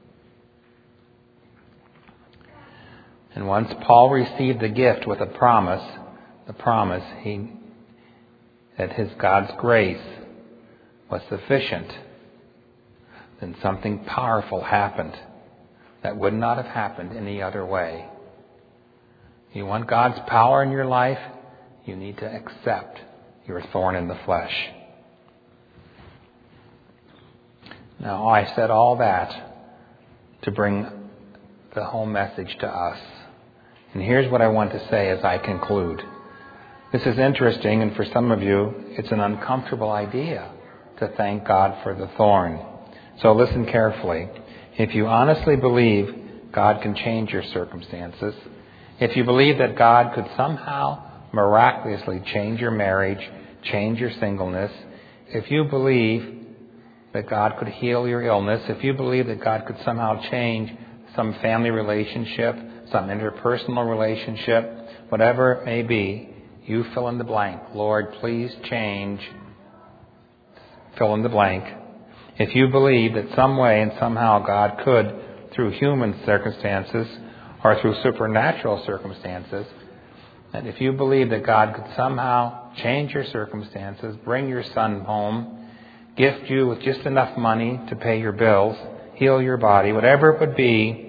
And once Paul received the gift with a promise, the promise he that his God's grace was sufficient, then something powerful happened that would not have happened any other way. You want God's power in your life, you need to accept your thorn in the flesh. Now, I said all that to bring the whole message to us. And here's what I want to say as I conclude. This is interesting, and for some of you, it's an uncomfortable idea to thank God for the thorn. So listen carefully. If you honestly believe God can change your circumstances, if you believe that God could somehow miraculously change your marriage, change your singleness, if you believe that God could heal your illness, if you believe that God could somehow change some family relationship, some interpersonal relationship, whatever it may be, you fill in the blank. Lord, please change. Fill in the blank. If you believe that some way and somehow God could, through human circumstances or through supernatural circumstances, and if you believe that God could somehow change your circumstances, bring your son home, gift you with just enough money to pay your bills, heal your body, whatever it would be,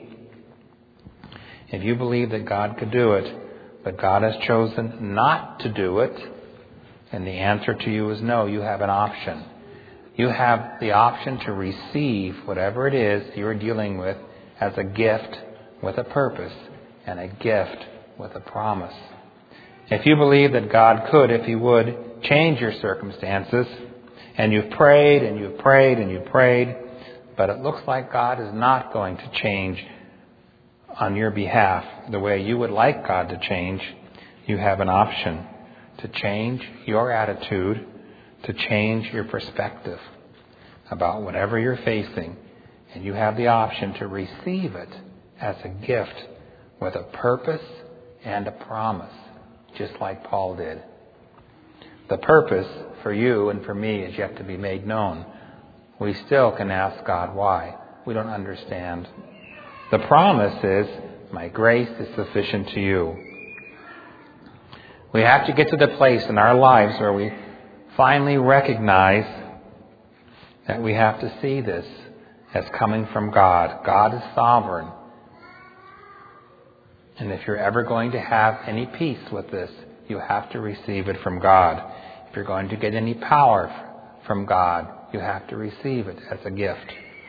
if you believe that God could do it, but God has chosen not to do it, and the answer to you is no, you have an option. You have the option to receive whatever it is you're dealing with as a gift with a purpose and a gift with a promise. If you believe that God could, if He would, change your circumstances, and you've prayed and you've prayed and you've prayed, but it looks like God is not going to change on your behalf the way you would like God to change, you have an option to change your attitude, to change your perspective about whatever you're facing. And you have the option to receive it as a gift with a purpose and a promise, just like Paul did. The purpose for you and for me is yet to be made known. We still can ask God why. We don't understand. The promise is, my grace is sufficient to you. We have to get to the place in our lives where we finally recognize that we have to see this as coming from God. God is sovereign. And if you're ever going to have any peace with this, you have to receive it from God. If you're going to get any power from God, you have to receive it as a gift.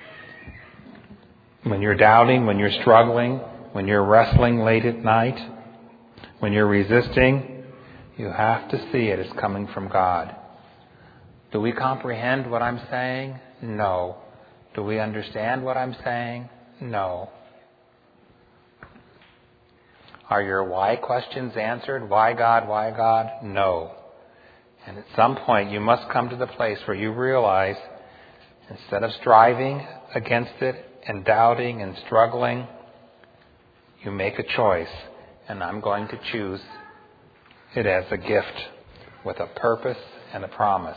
When you're doubting, when you're struggling, when you're wrestling late at night, when you're resisting, you have to see it as coming from God. Do we comprehend what I'm saying? No. Do we understand what I'm saying? No. Are your why questions answered? Why God? Why God? No. And at some point you must come to the place where you realize, instead of striving against it and doubting and struggling, you make a choice, and I'm going to choose it as a gift with a purpose and a promise.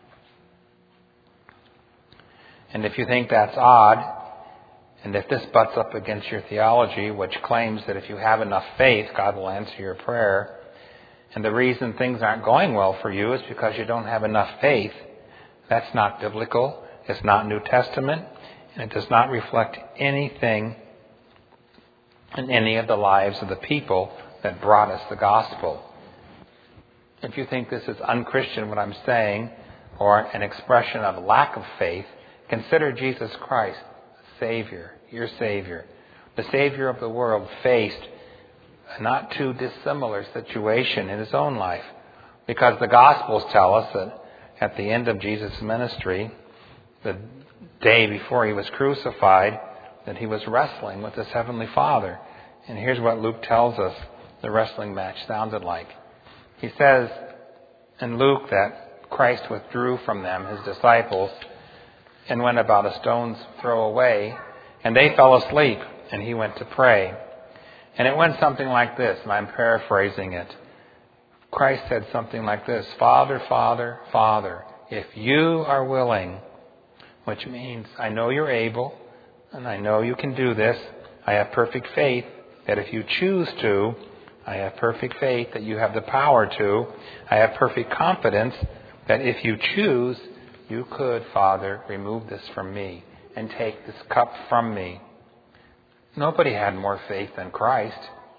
And if you think that's odd, and if this butts up against your theology, which claims that if you have enough faith, God will answer your prayer, and the reason things aren't going well for you is because you don't have enough faith, that's not biblical, it's not New Testament, and it does not reflect anything in any of the lives of the people that brought us the gospel. If you think this is unchristian, what I'm saying, or an expression of lack of faith, consider Jesus Christ, Savior, your Savior. The Savior of the world faced a not too dissimilar situation in his own life. Because the Gospels tell us that at the end of Jesus' ministry, the day before he was crucified, that he was wrestling with his Heavenly Father. And here's what Luke tells us the wrestling match sounded like. He says in Luke that Christ withdrew from them, his disciples, and went about a stone's throw away, and they fell asleep, and he went to pray. And it went something like this, and I'm paraphrasing it. Christ said something like this, Father, Father, Father, if you are willing, which means I know you're able, and I know you can do this. I have perfect faith that if you choose to, I have perfect faith that you have the power to. I have perfect confidence that if you choose, you could, Father, remove this from me and take this cup from me. Nobody had more faith than Christ.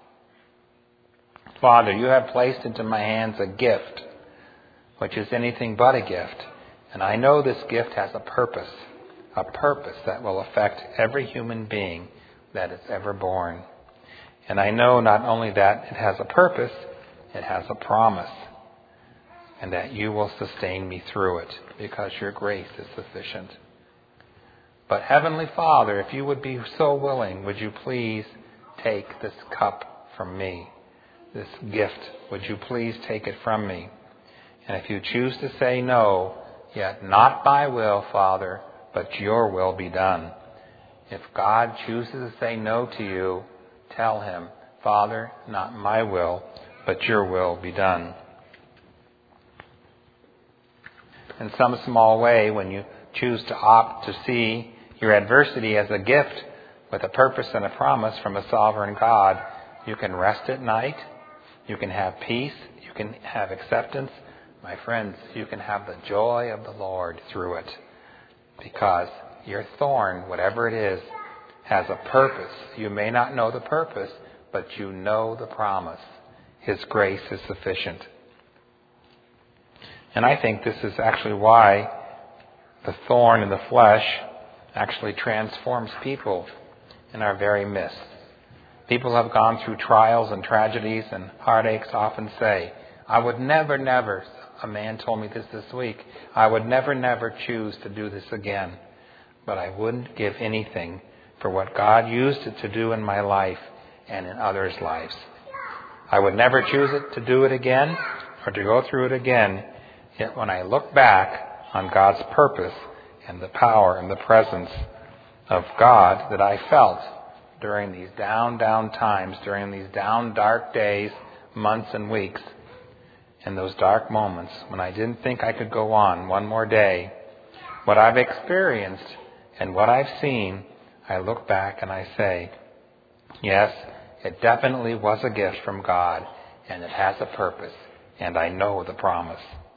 Father, you have placed into my hands a gift, which is anything but a gift. And I know this gift has a purpose, a purpose that will affect every human being that is ever born. And I know not only that it has a purpose, it has a promise. And that you will sustain me through it, because your grace is sufficient. But Heavenly Father, if you would be so willing, would you please take this cup from me? This gift, would you please take it from me? And if you choose to say no, yet not my will, Father, but your will be done. If God chooses to say no to you, tell him, Father, not my will, but your will be done. In some small way, when you choose to opt to see your adversity as a gift with a purpose and a promise from a sovereign God, you can rest at night, you can have peace, you can have acceptance. My friends, you can have the joy of the Lord through it, because your thorn, whatever it is, has a purpose. You may not know the purpose, but you know the promise. His grace is sufficient. And I think this is actually why the thorn in the flesh actually transforms people in our very midst. People have gone through trials and tragedies and heartaches often say, I would never, never, a man told me this this week, I would never, never choose to do this again. But I wouldn't give anything for what God used it to do in my life and in others' lives. I would never choose it to do it again or to go through it again. Yet when I look back on God's purpose and the power and the presence of God that I felt during these down, down times, during these down, dark days, months and weeks, in those dark moments when I didn't think I could go on one more day, what I've experienced and what I've seen, I look back and I say, yes, it definitely was a gift from God, and it has a purpose, and I know the promise.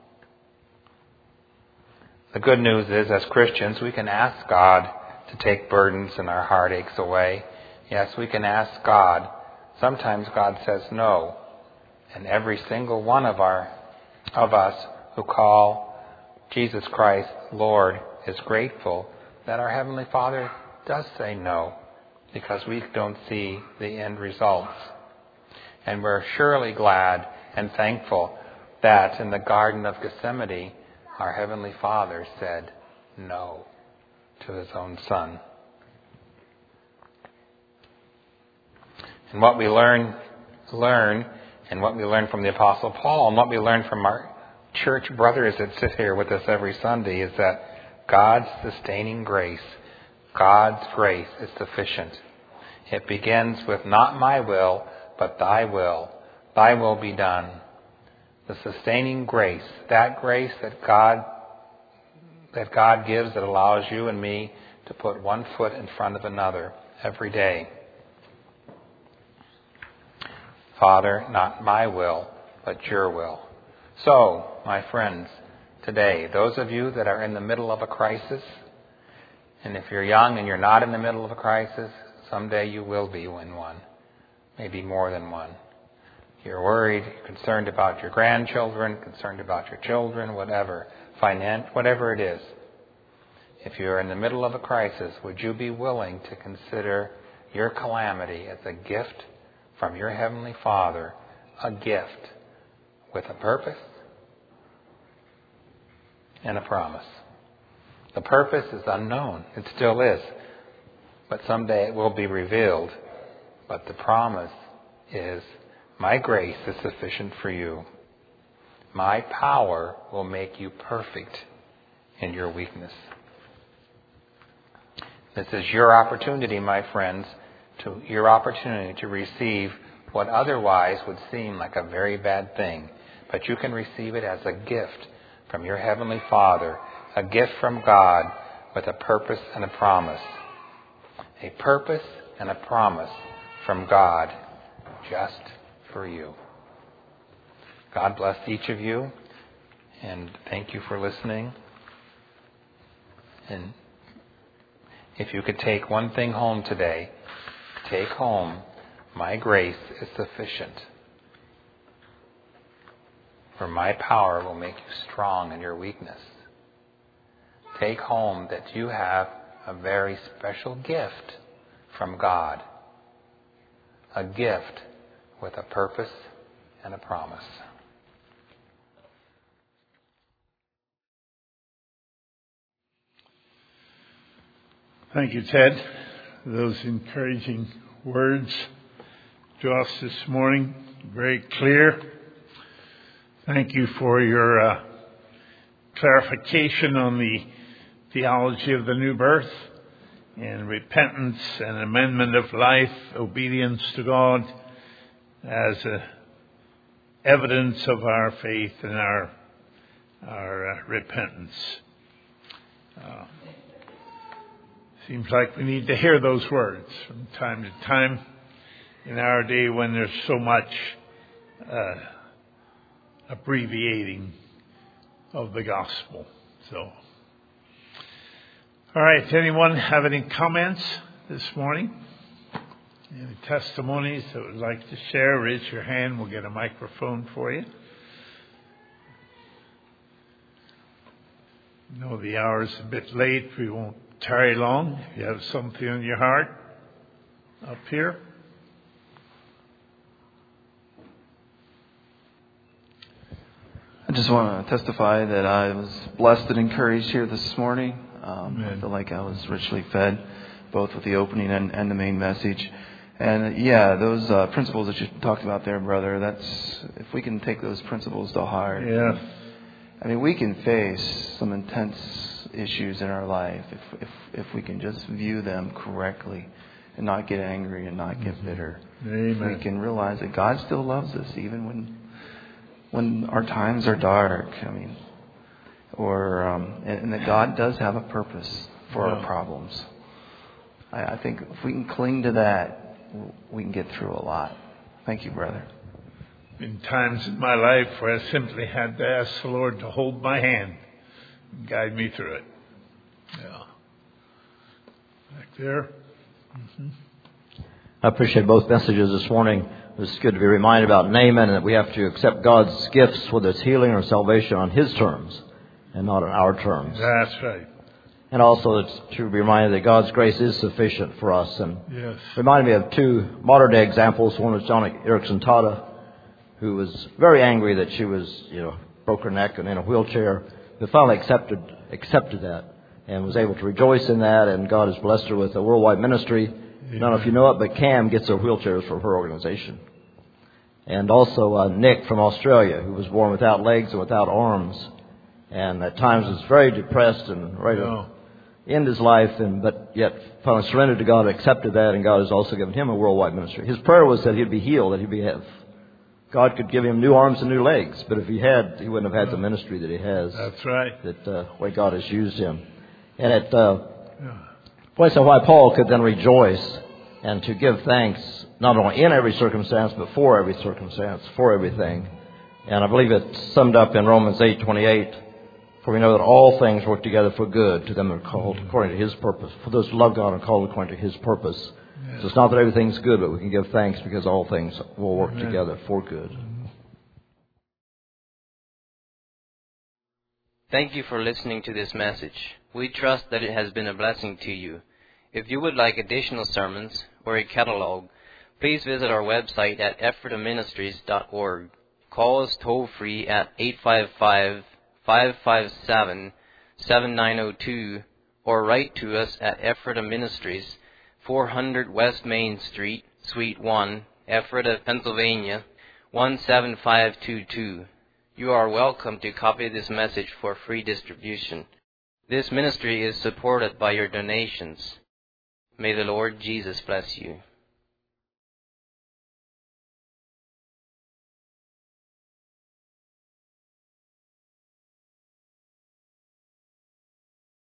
The good news is, as Christians, we can ask God to take burdens and our heartaches away. Yes, we can ask God. Sometimes God says no. And every single one of our of us who call Jesus Christ Lord is grateful that our Heavenly Father does say no, because we don't see the end results. And we're surely glad and thankful that in the Garden of Gethsemane, our Heavenly Father said no to His own Son. And what we learn learn, and what we learn from the Apostle Paul, and what we learn from our church brothers that sit here with us every Sunday, is that God's sustaining grace, God's grace is sufficient. It begins with not my will, but thy will. Thy will be done. The sustaining grace, that grace that God that God gives that allows you and me to put one foot in front of another every day. Father, not my will, but your will. So, my friends, today, those of you that are in the middle of a crisis, and if you're young and you're not in the middle of a crisis, someday you will be in one, maybe more than one. You're worried, you're concerned about your grandchildren, concerned about your children, whatever, finance, whatever it is. If you're in the middle of a crisis, would you be willing to consider your calamity as a gift from your Heavenly Father, a gift with a purpose and a promise? The purpose is unknown. It still is. But someday it will be revealed. But the promise is, my grace is sufficient for you. My power will make you perfect in your weakness. This is your opportunity, my friends, to your opportunity to receive what otherwise would seem like a very bad thing. But you can receive it as a gift from your Heavenly Father, a gift from God with a purpose and a promise. A purpose and a promise from God just for you. God bless each of you, and thank you for listening. And if you could take one thing home today, take home, my grace is sufficient. For my power will make you strong in your weakness. Take home that you have a very special gift from God. A gift with a purpose and a promise. Thank you, Ted, for those encouraging words to us this morning. Very clear. Thank you for your uh, clarification on the theology of the new birth and repentance and amendment of life, obedience to God as a evidence of our faith and our our uh, repentance. Uh, seems like we need to hear those words from time to time in our day when there's so much uh, abbreviating of the gospel. So, all right. Anyone have any comments this morning? Any testimonies that would like to share? Raise your hand. We'll get a microphone for you. I know the hour's a bit late. We won't tarry long. If you have something on your heart, up here. I just want to testify that I was blessed and encouraged here this morning. Um, I feel like I was richly fed, both with the opening and, and the main message. And yeah, those uh, principles that you talked about there, brother, that's, if we can take those principles to heart. Yeah. I mean, we can face some intense issues in our life if if if we can just view them correctly and not get angry and not get bitter. Amen. If we can realize that God still loves us even when when our times are dark. I mean, or um, and, and that God does have a purpose for yeah. our problems. I, I think if we can cling to that, we can get through a lot. Thank you, brother. In times in my life where I simply had to ask the Lord to hold my hand and guide me through it. Yeah. Back there. Mm-hmm. I appreciate both messages this morning. It was good to be reminded about Naaman and that we have to accept God's gifts, whether it's healing or salvation, on His terms and not on our terms. That's right. And also it's to be reminded that God's grace is sufficient for us. And yes. reminded me of two modern day examples. One was Joni Eareckson Tada, who was very angry that she was, you know, broke her neck and in a wheelchair, but finally accepted accepted that and was able to rejoice in that. And God has blessed her with a worldwide ministry. I don't know if you know it, but CAM gets her wheelchairs for her organization. And also uh, Nick from Australia, who was born without legs and without arms, and at times was very depressed and ready to end his life, and but yet finally surrendered to God, accepted that, and God has also given him a worldwide ministry. His prayer was that he'd be healed, that he'd be have God could give him new arms and new legs, but if he had, he wouldn't have had the ministry that he has. That's right. That uh, way God has used him, and it uh, points out why Paul could then rejoice and to give thanks not only in every circumstance, but for every circumstance, for everything. And I believe it's summed up in Romans eight twenty-eight. For we know that all things work together for good to them that are called according to His purpose. For those who love God are called according to His purpose. Yes. So it's not that everything's good, but we can give thanks because all things will work Amen. Together for good. Thank you for listening to this message. We trust that it has been a blessing to you. If you would like additional sermons or a catalog, please visit our website at ephrata ministries dot org. Call us toll-free at eight five five, five five seven, seven nine zero two or write to us at Ephrata Ministries, four hundred West Main Street, Suite one, Ephrata, Pennsylvania, one seven five two two. You are welcome to copy this message for free distribution. This ministry is supported by your donations. May the Lord Jesus bless you.